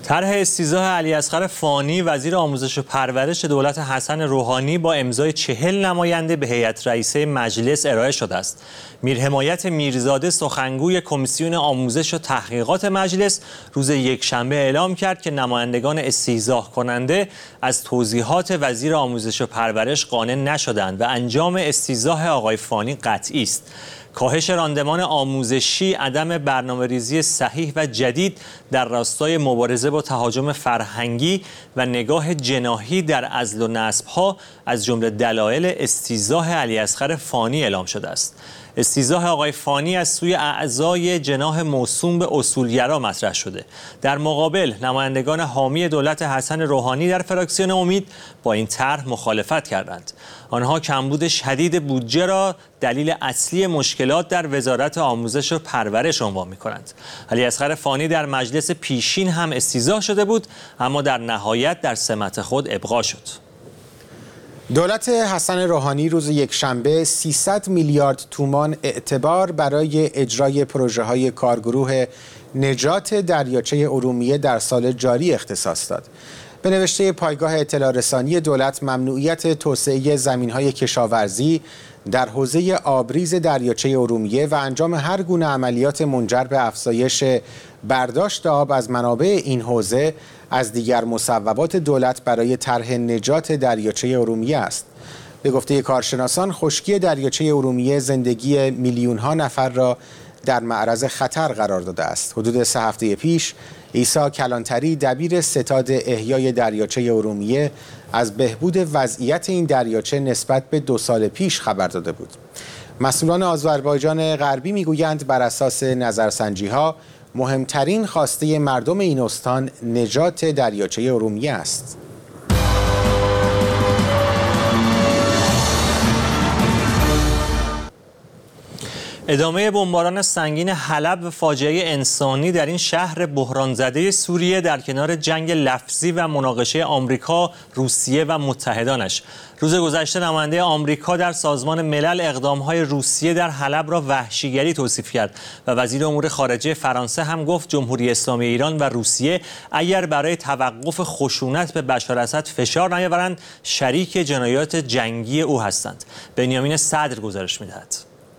طرح استیضاح علیاصغر فانی وزیر آموزش و پرورش دولت حسن روحانی با امضای 40 نماینده به هیئت رئیسه مجلس ارائه شده است. میرحمایت میرزاده سخنگوی کمیسیون آموزش و تحقیقات مجلس روز یکشنبه اعلام کرد که نمایندگان استیضاح کننده از توضیحات وزیر آموزش و پرورش قانع نشدند و انجام استیضاح آقای فانی قطعی است. کاهش راندمان آموزشی، عدم برنامه‌ریزی صحیح و جدید در راستای مبارزه با تهاجم فرهنگی و نگاه جناحی در عزل و نصب‌ها از جمله دلایل استیضاح علیاصغر فانی اعلام شده است. استیضاح آقای فانی از سوی اعضای جناح موسوم به اصولگرا مطرح شده. در مقابل نمایندگان حامی دولت حسن روحانی در فراکسیون امید با این طرح مخالفت کردند. آنها کمبود شدید بودجه را دلیل اصلی مشکلات در وزارت آموزش و پرورش عنوان می‌کنند. علیاصغر فانی در مجلس پیشین هم استیضاح شده بود، اما در نهایت در سمت خود ابقا شد. دولت حسن روحانی روز یکشنبه 300 میلیارد تومان اعتبار برای اجرای پروژه‌های کارگروه نجات دریاچه ارومیه در سال جاری اختصاص داد. به نوشته پایگاه اطلاع رسانی دولت، ممنوعیت توسعه زمین‌های کشاورزی در حوزه آبریز دریاچه ارومیه و انجام هر گونه عملیات منجر به افزایش برداشت آب از منابع این حوزه از دیگر مصوبات دولت برای طرح نجات دریاچه ارومیه است. به گفته کارشناسان، خشکی دریاچه ارومیه زندگی میلیون‌ها نفر را در معرض خطر قرار داده است. حدود 3 هفته پیش عیسی کلانتری، دبیر ستاد احیای دریاچه ارومیه، از بهبود وضعیت این دریاچه نسبت به 2 سال پیش خبر داده بود. مسئولان آذربایجان غربی میگویند بر اساس نظرسنجی‌ها مهمترین خواسته مردم این استان نجات دریاچه ارومیه است. ادامه بمباران سنگین حلب و فاجعه انسانی در این شهر بحران زده سوریه در کنار جنگ لفظی و مناقشه آمریکا، روسیه و متحدانش. روز گذشته نماینده آمریکا در سازمان ملل اقدام‌های روسیه در حلب را وحشیگری توصیف کرد و وزیر امور خارجه فرانسه هم گفت جمهوری اسلامی ایران و روسیه اگر برای توقف خشونت به بشار اسد فشار نیاورند شریک جنایات جنگی او هستند. بنیامین صدر گزارش می‌دهد.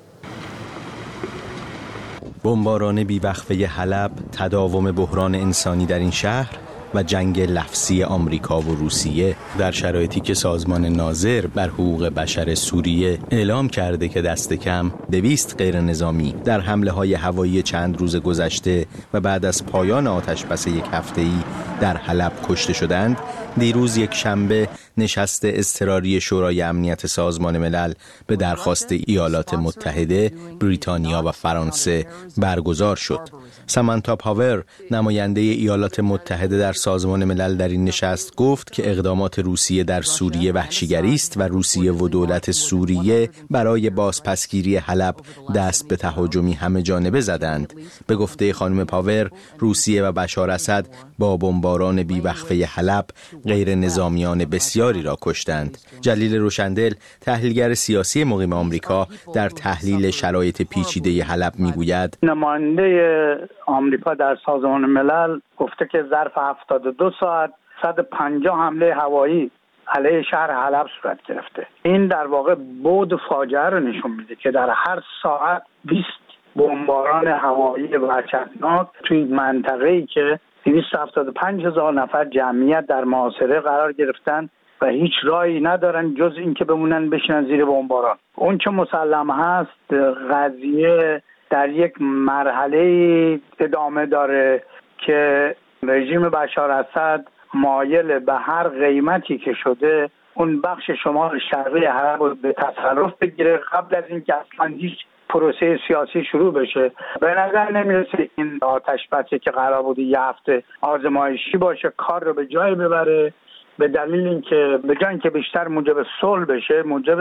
بمباران بیوقفه حلب، تداوم بحران انسانی در این شهر و جنگ لفظی آمریکا و روسیه در شرایطی که سازمان ناظر بر حقوق بشر سوریه اعلام کرده که دست کم 200 غیر نظامی در حمله‌های هوایی چند روز گذشته و بعد از پایان آتش‌بس 1 هفته‌ای در حلب کشته شدند، دیروز یک شنبه نشست اضطراری شورای امنیت سازمان ملل به درخواست ایالات متحده، بریتانیا و فرانسه برگزار شد. سامانتا پاور، نماینده ایالات متحده در سازمان ملل، در این نشست گفت که اقدامات روسیه در سوریه وحشیگری است و روسیه و دولت سوریه برای بازپسگیری حلب دست به تهاجمی همه جانبه زدند. به گفته خانم پاور، روسیه و بشار اسد با بمباران بیوقفه حلب غیر نظامیان بسیاری را کشتند. جلیل روشندل، تحلیلگر سیاسی مقیم آمریکا، در تحلیل شرایط پیچیده حلب میگوید نماینده آمریکا در سازمان ملل گفته که ظرف 72 ساعت 150 حمله هوایی علیه شهر حلب صورت گرفته. این در واقع بعد فاجعه رو نشون میده که در هر ساعت 20 بمباران هوایی وحشتناک توی منطقه‌ای که 275,000 نفر جمعیت در محاصره قرار گرفتن و هیچ راهی ندارن جز اینکه بمونن بشینن زیر بمباران. اون چه مسلم هست قضیه در یک مرحله ادامه داره که رژیم بشار اسد مایل به هر قیمتی که شده اون بخش شمال شرقی حلب رو به تصرف بگیره قبل از اینکه اصلا هیچ پروسه سیاسی شروع بشه. به نظر نمیرسه این آتش‌بسی که قرار بود 1 هفته آزمایشی باشه کار رو به جای ببره، به دلیل اینکه به جای اینکه بیشتر موجب صلح بشه موجب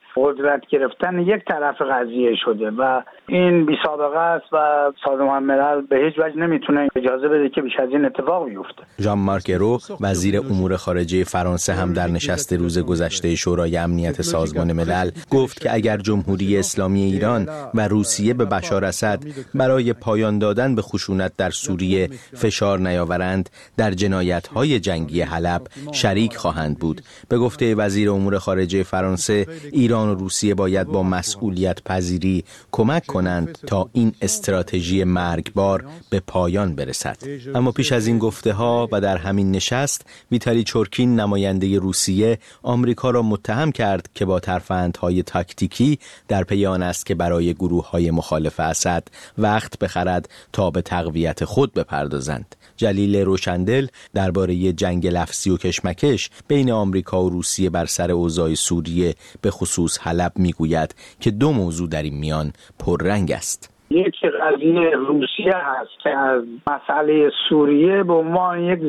قدرت گرفتن یک طرف قضیه شده و این بی سابقه است و سازمان ملل به هیچ وجه نمیتونه اجازه بده که بیش از این اتفاق بیفته. ژان مارک ایرو وزیر امور خارجه فرانسه هم در نشست روز گذشته شورای امنیت سازمان ملل گفت که اگر جمهوری اسلامی ایران و روسیه به بشار اسد برای پایان دادن به خشونت در سوریه فشار نیاورند، در جنایت‌های جنگی حلب شریک خواهند بود. به گفته وزیر امور خارجه فرانسه، ایران و روسیه باید با مسئولیت پذیری کمک کنند تا این استراتژی مرگبار به پایان برسد. اما پیش از این گفته‌ها و در همین نشست، ویتالی چورکین نماینده روسیه آمریکا را متهم کرد که با ترفندهای تاکتیکی در پی آن است که برای گروه‌های مخالف اسد وقت بخرد تا به تقویت خود بپردازند. جلیل روشندل درباره جنگ لفظی و کشمکش بین آمریکا و روسیه بر سر اوضاع سوریه به خصوص حلب میگوید که دو موضوع در این میان پررنگ است. یک قضیه روسیه هست که از مسئله سوریه به عنوان یک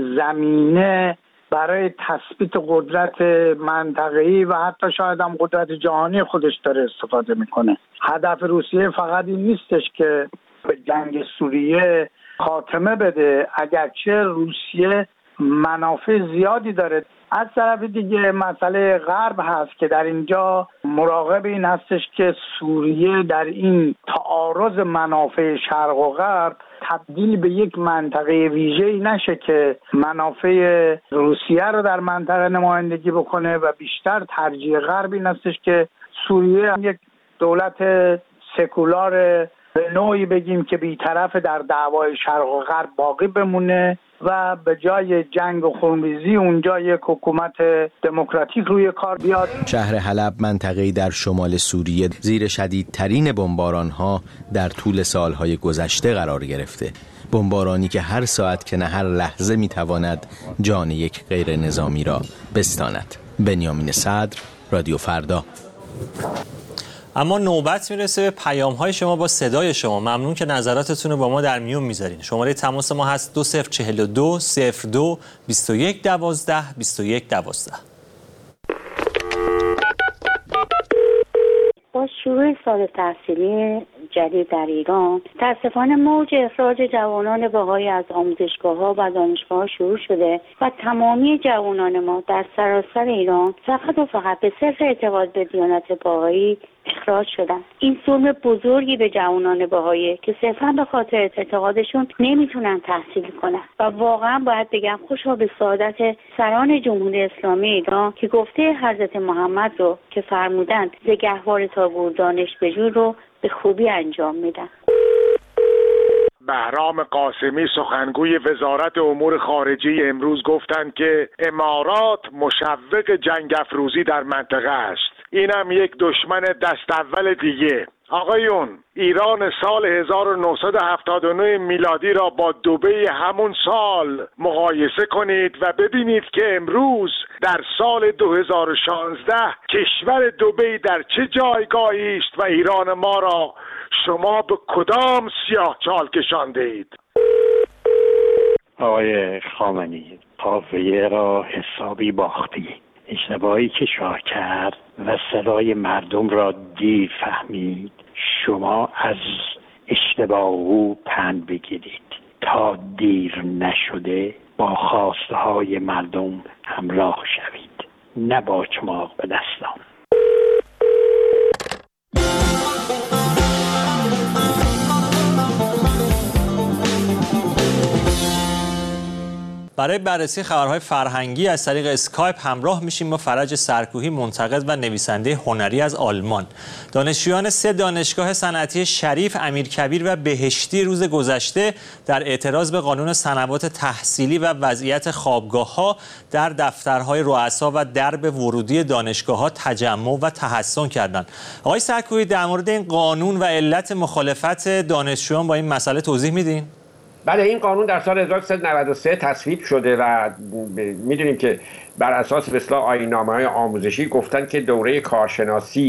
زمینه برای تثبیت قدرت منطقه‌ای و حتی شاید هم قدرت جهانی خودش داره استفاده میکنه. هدف روسیه فقط این نیستش که به جنگ سوریه خاتمه بده، اگرچه روسیه منافع زیادی داره. از طرف دیگه مسئله غرب هست که در اینجا مراقب این هستش که سوریه در این تعارض منافع شرق و غرب تبدیل به یک منطقه ویژه‌ای نشه که منافع روسیه رو در منطقه نمایندگی بکنه و بیشتر ترجیح غرب این هستش که سوریه یک دولت سکولار به نوعی بگیم که بی‌طرف در دعوای شرق و غرب باقی بمونه و به جای جنگ و خونریزی اونجا یک حکومت دموکراتیک روی کار بیاد. شهر حلب منطقه‌ای در شمال سوریه زیر شدیدترین بمباران‌ها در طول سالهای گذشته قرار گرفته. بمبارانی که هر ساعت که نه هر لحظه میتواند جان یک غیر نظامی را بستاند. بنیامین صدر، رادیو فردا. اما نوبت میرسه به پیام‌های شما با صدای شما. ممنون که نظراتتون رو با ما در میون میذارین. شماره تماس ما هست 2042 02 21 12 21 12. با شروع سال تحصیلی جدید در ایران، متاسفانه موج اخراج جوانان بهایی از آموزشگاه‌ها و دانشگاه‌ها شروع شده و تمامی جوانان ما در سراسر ایران فقط و فقط به صرف اعتقاد به دیانت بهایی اخراج شدن. این ظلم بزرگی به جوانان بهایی که صرفا به خاطر اعتقادشون نمیتونن تحصیل کنن و واقعا باید بگم خوشا به سعادت سران جمهوری اسلامی ایران که گفته حضرت محمد رو که فرمودن ز گهواره تا گور دانش بجو رو به خوبی انجام میدن. بهرام قاسمی سخنگوی وزارت امور خارجه امروز گفتند که امارات مشوق جنگ افروزی در منطقه است. اینم یک دشمن دست اول دیگه. آقایون، ایران سال 1979 میلادی را با دبی همون سال مقایسه کنید و ببینید که امروز در سال 2016 کشور دبی در چه جایگاهی است و ایران ما را شما به کدام سیاهچال کشانده اید؟ آقای خامنه‌ای، قافیه را حسابی باختی. اشتباهی که شاه کرد و صدای مردم را دیر فهمید. شما از اشتباه او پند بگیرید تا دیر نشده با خواسته های مردم همراه شوید، نه با چماق به دستان. برای بررسی خبرهای فرهنگی از طریق اسکایپ همراه میشیم با فرج سرکوهی، منتقد و نویسنده هنری از آلمان. دانشجویان 3 دانشگاه صنعتی شریف، امیرکبیر و بهشتی روز گذشته در اعتراض به قانون صنوات تحصیلی و وضعیت خوابگاه‌ها در دفترهای رؤسا و درب ورودی دانشگاه‌ها تجمع و تحصن کردند. آقای سرکوهی، در مورد این قانون و علت مخالفت دانشجویان با این مسئله توضیح میدین؟ بله، این قانون در سال 1393 تصویب شده و میدونیم که بر اساس به اصطلاح آیین‌نامه‌های آموزشی گفتن که دوره کارشناسی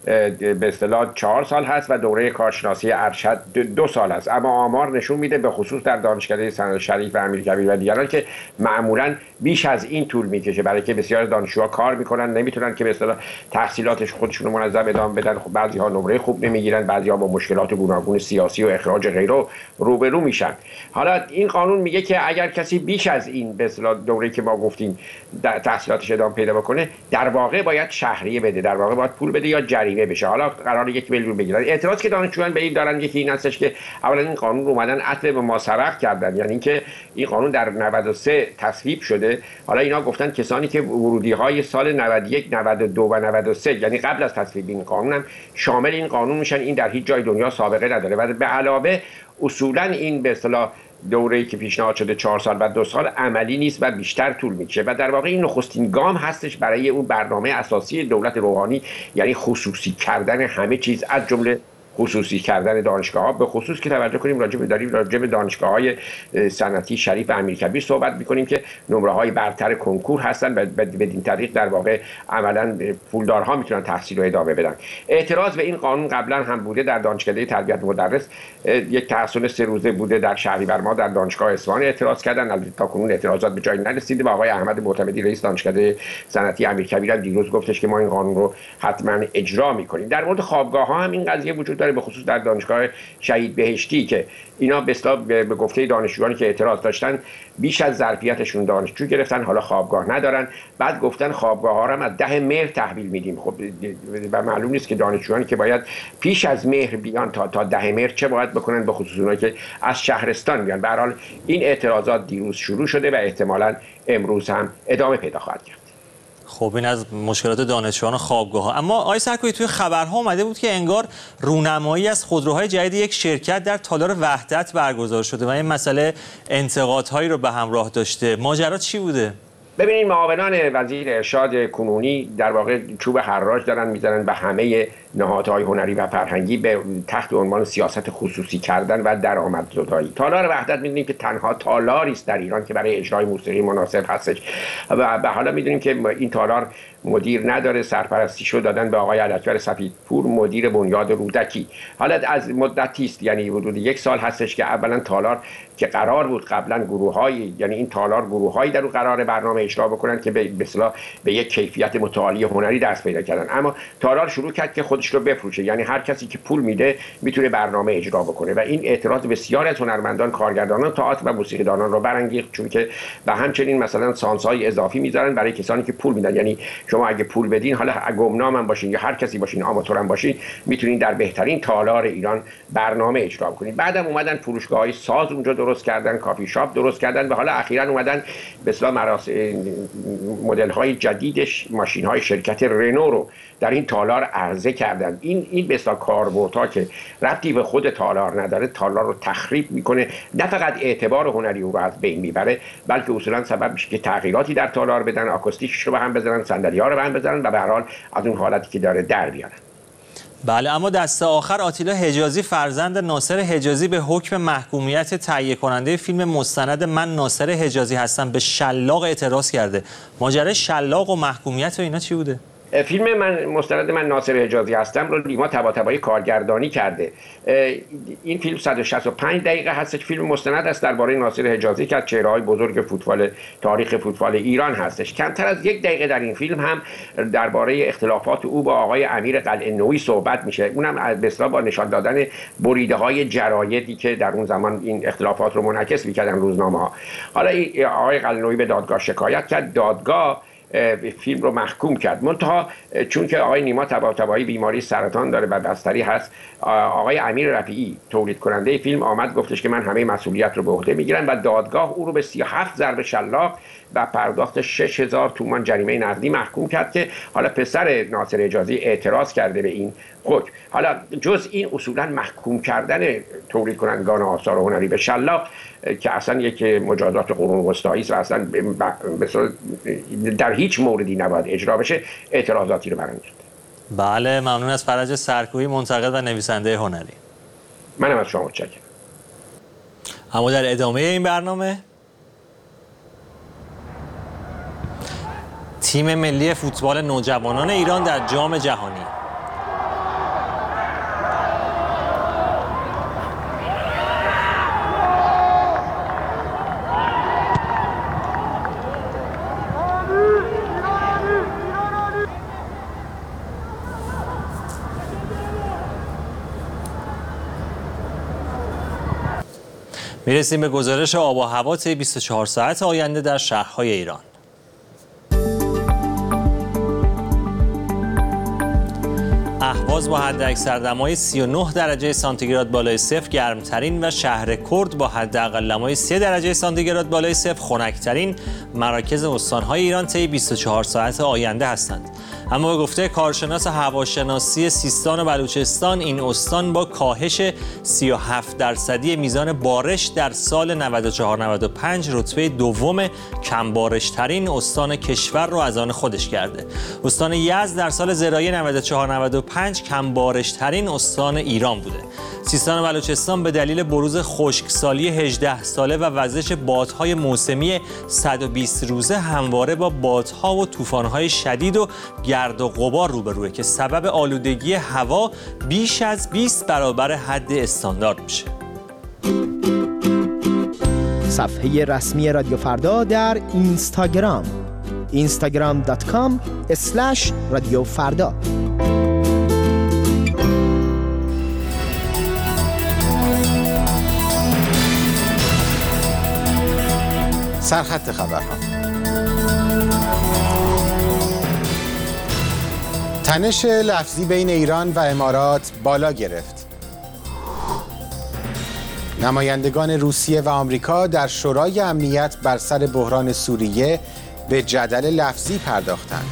به اصطلاح 4 سال هست و دوره کارشناسی ارشد 2 سال هست. اما آمار نشون میده به خصوص در دانشکده سند شریف و امیرکبیر و دیگران که معمولاً بیش از این طول میکشه، برای که بسیار دانشجوها کار میکنن، نمیتونن که به اصطلاح تحصیلاتش خودشون رو منظم ادامه بدن. خب بعضی‌ها نمره خوب نمیگیرن، بعضی‌ها با مشکلات گوناگون سیاسی و اخراج غیره روبرو میشن. حالا این قانون میگه که اگر کسی بیش از این به اصطلاح دوره‌ای که ما گفتیم تحصیلاتش ادامه پیدا بکنه، در واقع باید شهریه بده، در واقع باید پول بده یا جریمه بشه. حالا قرار 1 میلیون بگیرن. اعتراض که دانشجویان به این دارن یکی این هستش که اولا این قانون رو اومدن عطف به ما سبق کردن، یعنی اینکه این قانون در 93 تصویب شده. حالا اینا گفتن کسانی که ورودی‌های سال 91 92 و 93 یعنی قبل از تصویب این قانون هم شامل این قانون میشن. این در هیچ جای دنیا سابقه نداره و به علاوه اصولا این به اصطلاح دوره‌ای که پیشنهاد شده 4 سال و 2 سال عملی نیست و بیشتر طول میکشه و در واقع این نخستین گام هستش برای اون برنامه اساسی دولت روحانی، یعنی خصوصی کردن همه چیز از جمله خصوصی کردن دانشگاه‌ها. به خصوص که توجه کنیم راجع به دانشگاه‌های صنعتی شریف و امیرکبیر صحبت می‌کنیم که نمره‌های برتر کنکور هستن و بدین طریق در واقع عملاً پولدارها میتونن تحصیل رو ادامه بدن. اعتراض به این قانون قبلا هم بوده در دانشکده تربیت مدرس، یک تحصیل 3 روزه بوده در شهریور ماه در دانشگاه اصفهان اعتراض کردن. البته تاکنون اعتراضات به جایی نرسیده و آقای احمد معتمدی رئیس دانشکده صنعتی امیرکبیر هم دیروز گفتش که ما این قانون رو حتما اجرا می‌کنیم. در مورد خوابگاه‌ها هم این قضیه وجود داره، به خصوص در دانشگاه شهید بهشتی که اینا به اصطلاح به گفته دانشجویانی که اعتراض داشتن بیش از ظرفیتشون دانشجو گرفتن، حالا خوابگاه ندارن. بعد گفتن خوابگاه‌ها رو از 10 مهر تحویل میدیم. خب و معلوم نیست که دانشجویانی که باید پیش از مهر بیان تا 10 مهر چه باید بکنن، به خصوص اونایی که از شهرستان میان. به هر حال این اعتراضات دیروز شروع شده و احتمالاً امروز هم ادامه پیدا خواهد کرد. خب این از مشکلات دانشجویان و خوابگاه‌ها. اما آقای سرکویی توی خبرها اومده بود که انگار رونمایی از خودروهای جدید یک شرکت در تالار وحدت برگزار شده و این مسئله انتقادهایی رو به همراه داشته. ماجرا چی بوده؟ ببینید، معاونان وزیر ارشاد کنونی در واقع چوب حراج دارن میزنن به همه نهادهای هنری و فرهنگی به تحت عنوان سیاست خصوصی کردن و درآمدزدایی. تالار وحدت میدونیم که تنها تالاری است در ایران که برای اجرای موسیقی مناسب هستش و به حالا میدونیم که این تالار مدیر نداره، سرپرستیش رو دادن به آقای علکبر سفیدپور، مدیر بنیاد رودکی. حالا از مدتی است، یعنی حدود 1 سال هستش که اولا تالار که قرار بود قبلا گروه‌های، یعنی این تالار گروه‌هایی در اون قرار برنامه اجرا بکنن که به اصطلاح به یک کیفیت متعالی هنری دست پیدا کردن، اما تالار شروع کرد که خودش رو بفروشه، یعنی هر کسی که پول میده میتونه برنامه اجرا بکنه و این اعتراض بسیار از هنرمندان، کارگردانان، تئاتر و موسیقیدانان رو برانگیخت، چون که و همچنین مثلا سانس‌های اضافی میذارن برای کسانی که پول میدن. یعنی شما اگه پول بدین، حالا گمنام هم باشین یا هر کسی باشین، آماتور هم باشین، میتونین در بهترین تالار ایران برنامه اجرا کنید. بعدم اومدن فروشگاه‌های ساز اونجا درست کردن، کافی شاپ درست کردن و حالا اخیراً اومدن به اصطلاح مدل‌های جدیدش، ماشین‌های شرکت رنو رو در این تالار عرضه کردن. این به اصطلاح کاربردها که ربطی به خود تالار نداره، تالار رو تخریب میکنه، نه فقط اعتبار هنری او رو از بین میبره، بلکه اصولا سبب میشه که تغییراتی در تالار بدن، آکوستیکش رو به هم بزنن، صندلی‌ها رو به هم بزنن و به هر حال از اون حالتی که داره در بیارن. بله، اما دست آخر آتیلا حجازی فرزند ناصر حجازی به حکم محکومیت تهیه کننده فیلم مستند من ناصر حجازی هستم به شلاق اعتراض کرده. ماجرای شلاق و محکومیت و اینا چی بوده؟ فیلم مستند من ناصر حجازی هستم رو نیما طباطبایی کارگردانی کرده. این فیلم 165 دقیقه هستش. فیلم مستند است درباره ناصر حجازی که از چهره‌های بزرگ فوتبال تاریخ فوتبال ایران هستش. کمتر از 1 دقیقه در این فیلم هم درباره اختلافات او با آقای امیر قلعه‌نویی صحبت میشه، اونم به اصطلاح با نشان دادن بریده‌های جرایدی که در اون زمان این اختلافات رو منعکس می‌کردن روزنامه‌ها. حالا آقای قلعه‌نویی به دادگاه شکایت کرد، دادگاه فیلم رو محکوم کرد. منتها چون که آقای نیما طباطبایی بیماری سرطان داره و بستری هست، آقای امیر رفیعی تولید کننده فیلم آمد گفتش که من همه مسئولیت رو به عهده میگیرم و دادگاه او رو به 37 ضرب شلاق و پرداخت 6000 تومان جریمه نقدی محکوم کرد که حالا پسر ناصر حجازی اعتراض کرده به این حکم. حالا جز این اصولا محکوم کردن تولید کنندگان آثار هنری به شلاق که اصلا یک مجازات قرون وسطایی است و اصلا در هیچ موردی نباید اجرا بشه، اعتراضاتی رو برانگیخت. بله، ممنون از فرج سرکویی، منتقد و نویسنده هنری. منم از شما متشکرم. اما در ادامه این برنامه تیم ملی فوتبال نوجوانان ایران در جام جهانی. میرسیم به گزارش آب و هوا طی 24 ساعت آینده در شهرهای ایران. اهواز با حداکثر دمای 39 درجه سانتیگراد بالای صفر گرمترین و شهر کرد با حداقل دمای 3 درجه سانتیگراد بالای صفر خنکترین مراکز استان‌های ایران طی 24 ساعت آینده هستند. اما به گفته کارشناس هواشناسی سیستان و بلوچستان، این استان با کاهش 37% میزان بارش در سال 94-95 رتبه دوم کمبارشترین استان کشور رو از آن خودش کرده. استان یزد در سال زراعی 94-95 کمبارشترین استان ایران بوده. سیستان و بلوچستان به دلیل بروز خشکسالی 18 ساله و وزش بادهای موسمی 120 روزه همواره با بادها و طوفان‌های شدید و گرد و غبار روبروه که سبب آلودگی هوا بیش از 20 برابر حد استاندارد میشه. صفحه رسمی رادیو فردا در اینستاگرام instagram.com/رادیو فردا. سرخط خبرها. تنش لفظی بین ایران و امارات بالا گرفت. نمایندگان روسیه و آمریکا در شورای امنیت بر سر بحران سوریه به جدل لفظی پرداختند.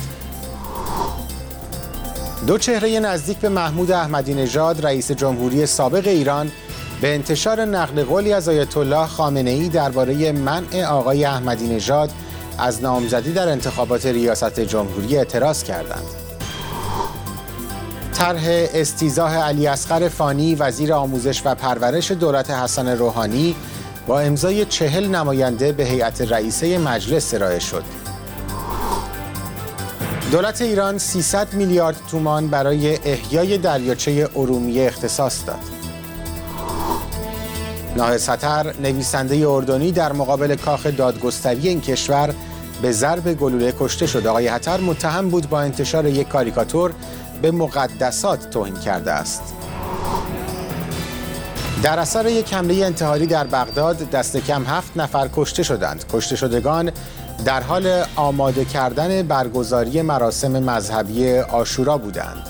دو چهره نزدیک به محمود احمدی نژاد رئیس جمهوری سابق ایران به انتشار نقل قولی از آیت الله خامنه‌ای درباره منع آقای احمدی نژاد از نامزدی در انتخابات ریاست جمهوری اعتراض کردند. طرح استیضاح علی اصغر فانی وزیر آموزش و پرورش دولت حسن روحانی با امضای 40 نماینده به هیئت رئیسه مجلس ارائه شد. دولت ایران 300 میلیارد تومان برای احیای دریاچه ارومیه اختصاص داد. ناهض خطر نویسنده اردنی در مقابل کاخ دادگستری این کشور به ضرب گلوله کشته شد. آقای خطر متهم بود با انتشار یک کاریکاتور به مقدسات توهین کرده است. در اثر یک حمله انتحاری در بغداد دست کم 7 نفر کشته شدند. کشته شدگان در حال آماده کردن برگزاری مراسم مذهبی عاشورا بودند.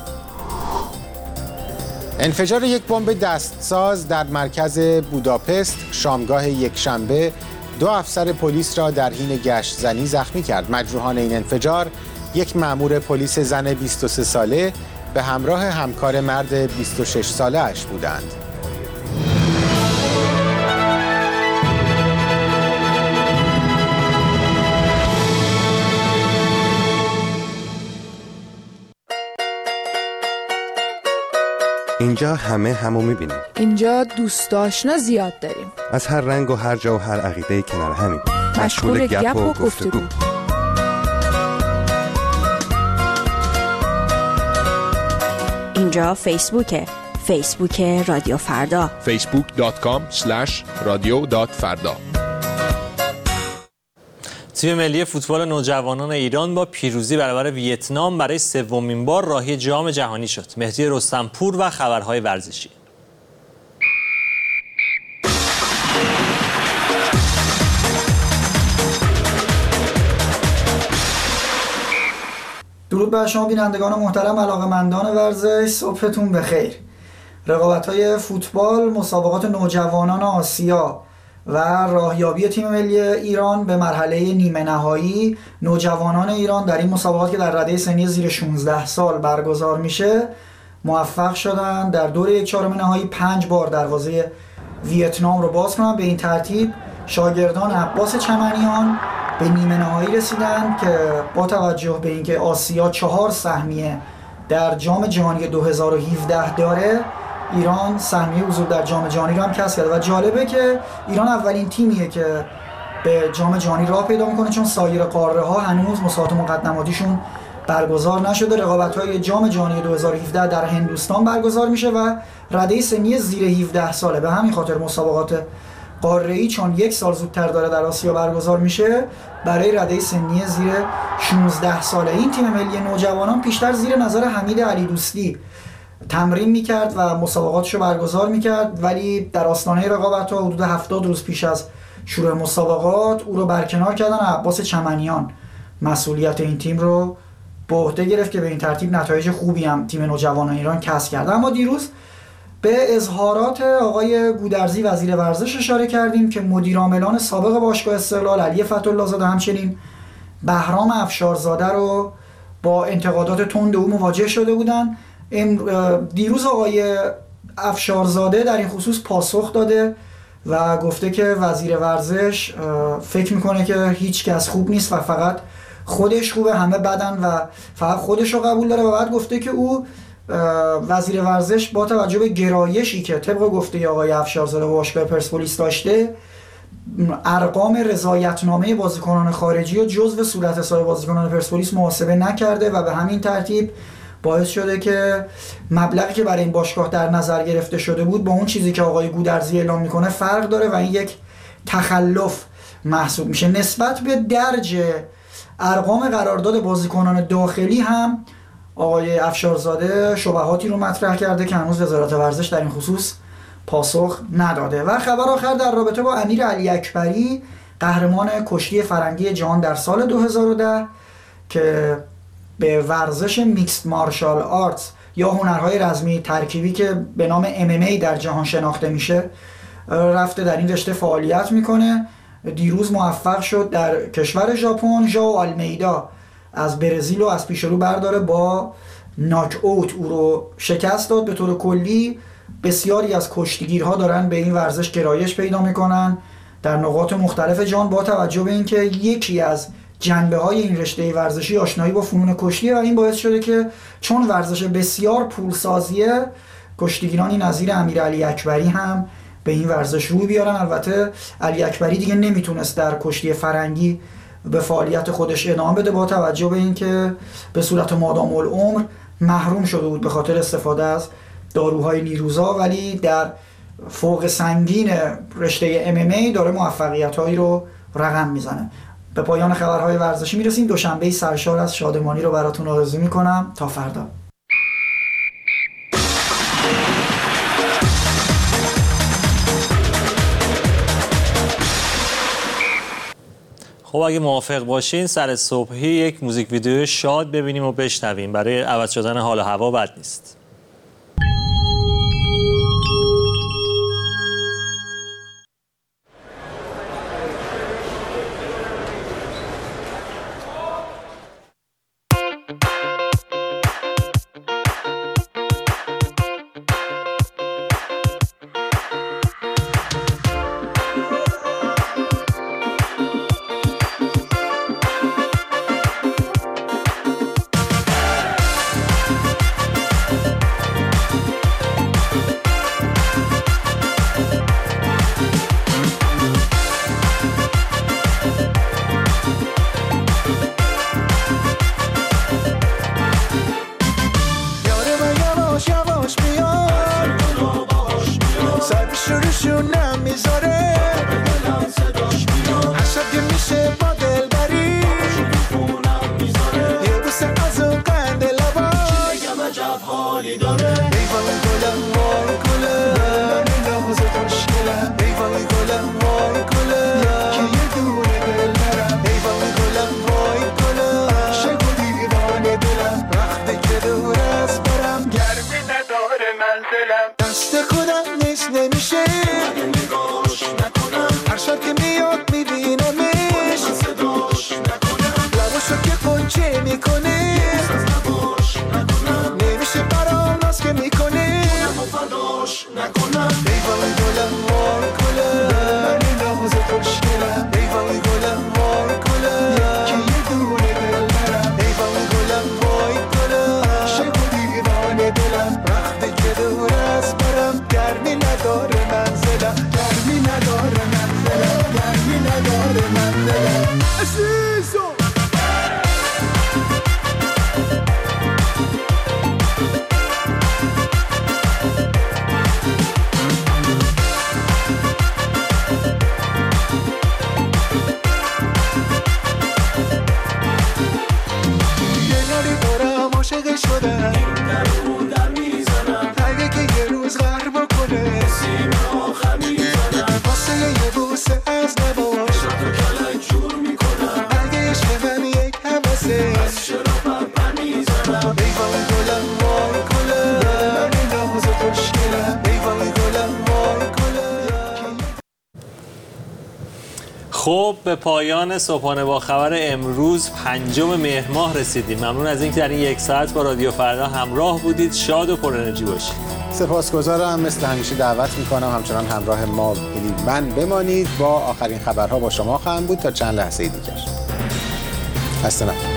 انفجار یک بمب دستساز در مرکز بوداپست شامگاه یکشنبه 2 افسر پلیس را در حین گشت زنی زخمی کرد. مجروحان این انفجار یک مأمور پلیس زن 23 ساله به همراه همکار مرد 26 ساله اش بودند. اینجا همه همو میبینیم. اینجا دوست آشنا زیاد داریم. از هر رنگ و هر جا و هر عقیده کنار همیم. مشغول گپ و گفتگو. اینجا فیسبوک رادیو فردا. facebook.com/radio.farda. تیم ملی فوتبال نوجوانان ایران با پیروزی برابر ویتنام برای 3مین بار راهی جام جهانی شد. مهدی رستمپور و خبرهای ورزشی. درود بر شما بینندگان محترم، علاقه‌مندان ورزش، صبحتون بخیر. رقابت‌های فوتبال، مسابقات نوجوانان آسیا و راهیابی تیم ملی ایران به مرحله نیمه نهایی. نوجوانان ایران در این مسابقات که در رده سنی زیر 16 سال برگزار میشه موفق شدن در دور 1/4 نهایی 5 بار دروازه ویتنام رو باز کنن. به این ترتیب شاگردان عباس چمنیان به نیمه نهایی رسیدن که با توجه به اینکه آسیا 4 سهمیه در جام جهانی 2017 داره، ایران سهمیه حضور در جام جهانی رو هم کسب کرده و جالبه که ایران اولین تیمیه که به جام جهانی راه پیدا میکنه، چون سایر قاره ها هنوز مسابقات مقدماتیشون برگزار نشده. رقابت‌های جام جهانی 2017 در هندوستان برگزار میشه و رده سنی زیر 17 ساله. به همین خاطر مسابقات قاره‌ای چون 1 سال زودتر داره در آسیا برگزار میشه برای رده سنی زیر 16 ساله. این تیم ملی نوجوانان پیشتر زیر نظر حمید علی دوستی تمرین میکرد و مسابقاتشو برگزار میکرد، ولی در آستانه رقابت‌ها حدود 70 روز پیش از شروع مسابقات او رو برکنار کردن. عباس چمنیان مسئولیت این تیم رو به عهده گرفت که به این ترتیب نتایج خوبی هم تیم نوجوانان ایران کسب کرد. اما دیروز به اظهارات آقای گودرزی وزیر ورزش اشاره کردیم که مدیرعاملان سابق باشگاه استقلال علی فتح‌الله زاده همچنین بهرام افشارزاده رو با انتقادات تند او مواجه شده بودن. دیروز آقای افشارزاده در این خصوص پاسخ داده و گفته که وزیر ورزش فکر میکنه که هیچ کس خوب نیست و فقط خودش خوبه، همه بدن و فقط خودش رو قبول داره. و بعد گفته که او وزیر ورزش با توجه به گرایشی که طبق گفته آقای افشارزاده باشگاه پرسپولیس داشته، ارقام رضایتنامه بازیکنان خارجی و جزو صورت حساب بازیکنان پرسپولیس محاسبه نکرده و به همین ترتیب باعث شده که مبلغی که برای این باشگاه در نظر گرفته شده بود با اون چیزی که آقای گودرزی اعلام میکنه فرق داره و این یک تخلف محسوب میشه. نسبت به درج ارقام قرارداد بازیکنان داخلی هم آقای افشارزاده شبهاتی رو مطرح کرده که هنوز وزارت ورزش در این خصوص پاسخ نداده. و خبر آخر در رابطه با امیر علی اکبری، قهرمان کشتی فرنگی جهان در سال 2010 که به ورزش میکسد مارشال آرتس یا هنرهای رزمی ترکیبی که به نام MMA در جهان شناخته میشه رفته در این رشته فعالیت میکنه. دیروز موفق شد در کشور ژاپن ژائو آلمیدا از برزیل و از پیش رو برداره، با ناک اوت او رو شکست داد. به طور کلی بسیاری از کشتیگیرها دارن به این ورزش گرایش پیدا میکنن در نقاط مختلف جهان با توجه به اینکه یکی از جنبه‌های این رشته ورزشی آشنایی با فنون کشتیه و این باعث شده که چون ورزش بسیار پولسازیه، کشتیگیرانی نظیر امیرعلی اکبری هم به این ورزش روی بیارن. البته علی اکبری دیگه نمیتونست در کشتی فرنگی به فعالیت خودش ادامه بده با توجه به اینکه به صورت مادام العمر محروم شده بود به خاطر استفاده از داروهای نیروزا، ولی در فوق سنگین رشته MMA داره موفقیت‌هایی رو رقم میزنه. به پایان خبرهای ورزشی میرسیم. دوشنبه سرشار از شادمانی رو براتون آرزو میکنم. تا فردا. خب اگه موافق باشین سر صبحی یک موزیک ویدیو شاد ببینیم و بشنویم. برای عوض شدن حال و هوا بد نیست. خب به پایان صبحانه با خبر امروز 5 مهر ماه رسیدیم. ممنون از اینکه در این 1 ساعت با رادیو فردا همراه بودید. شاد و پر انرژی باشید. سپاسگزارم. مثل همیشه دعوت میکنم همچنان همراه ما من بمانید. با آخرین خبرها با شما خواهم بود تا چند لحظه دیگر. خسته نباشید.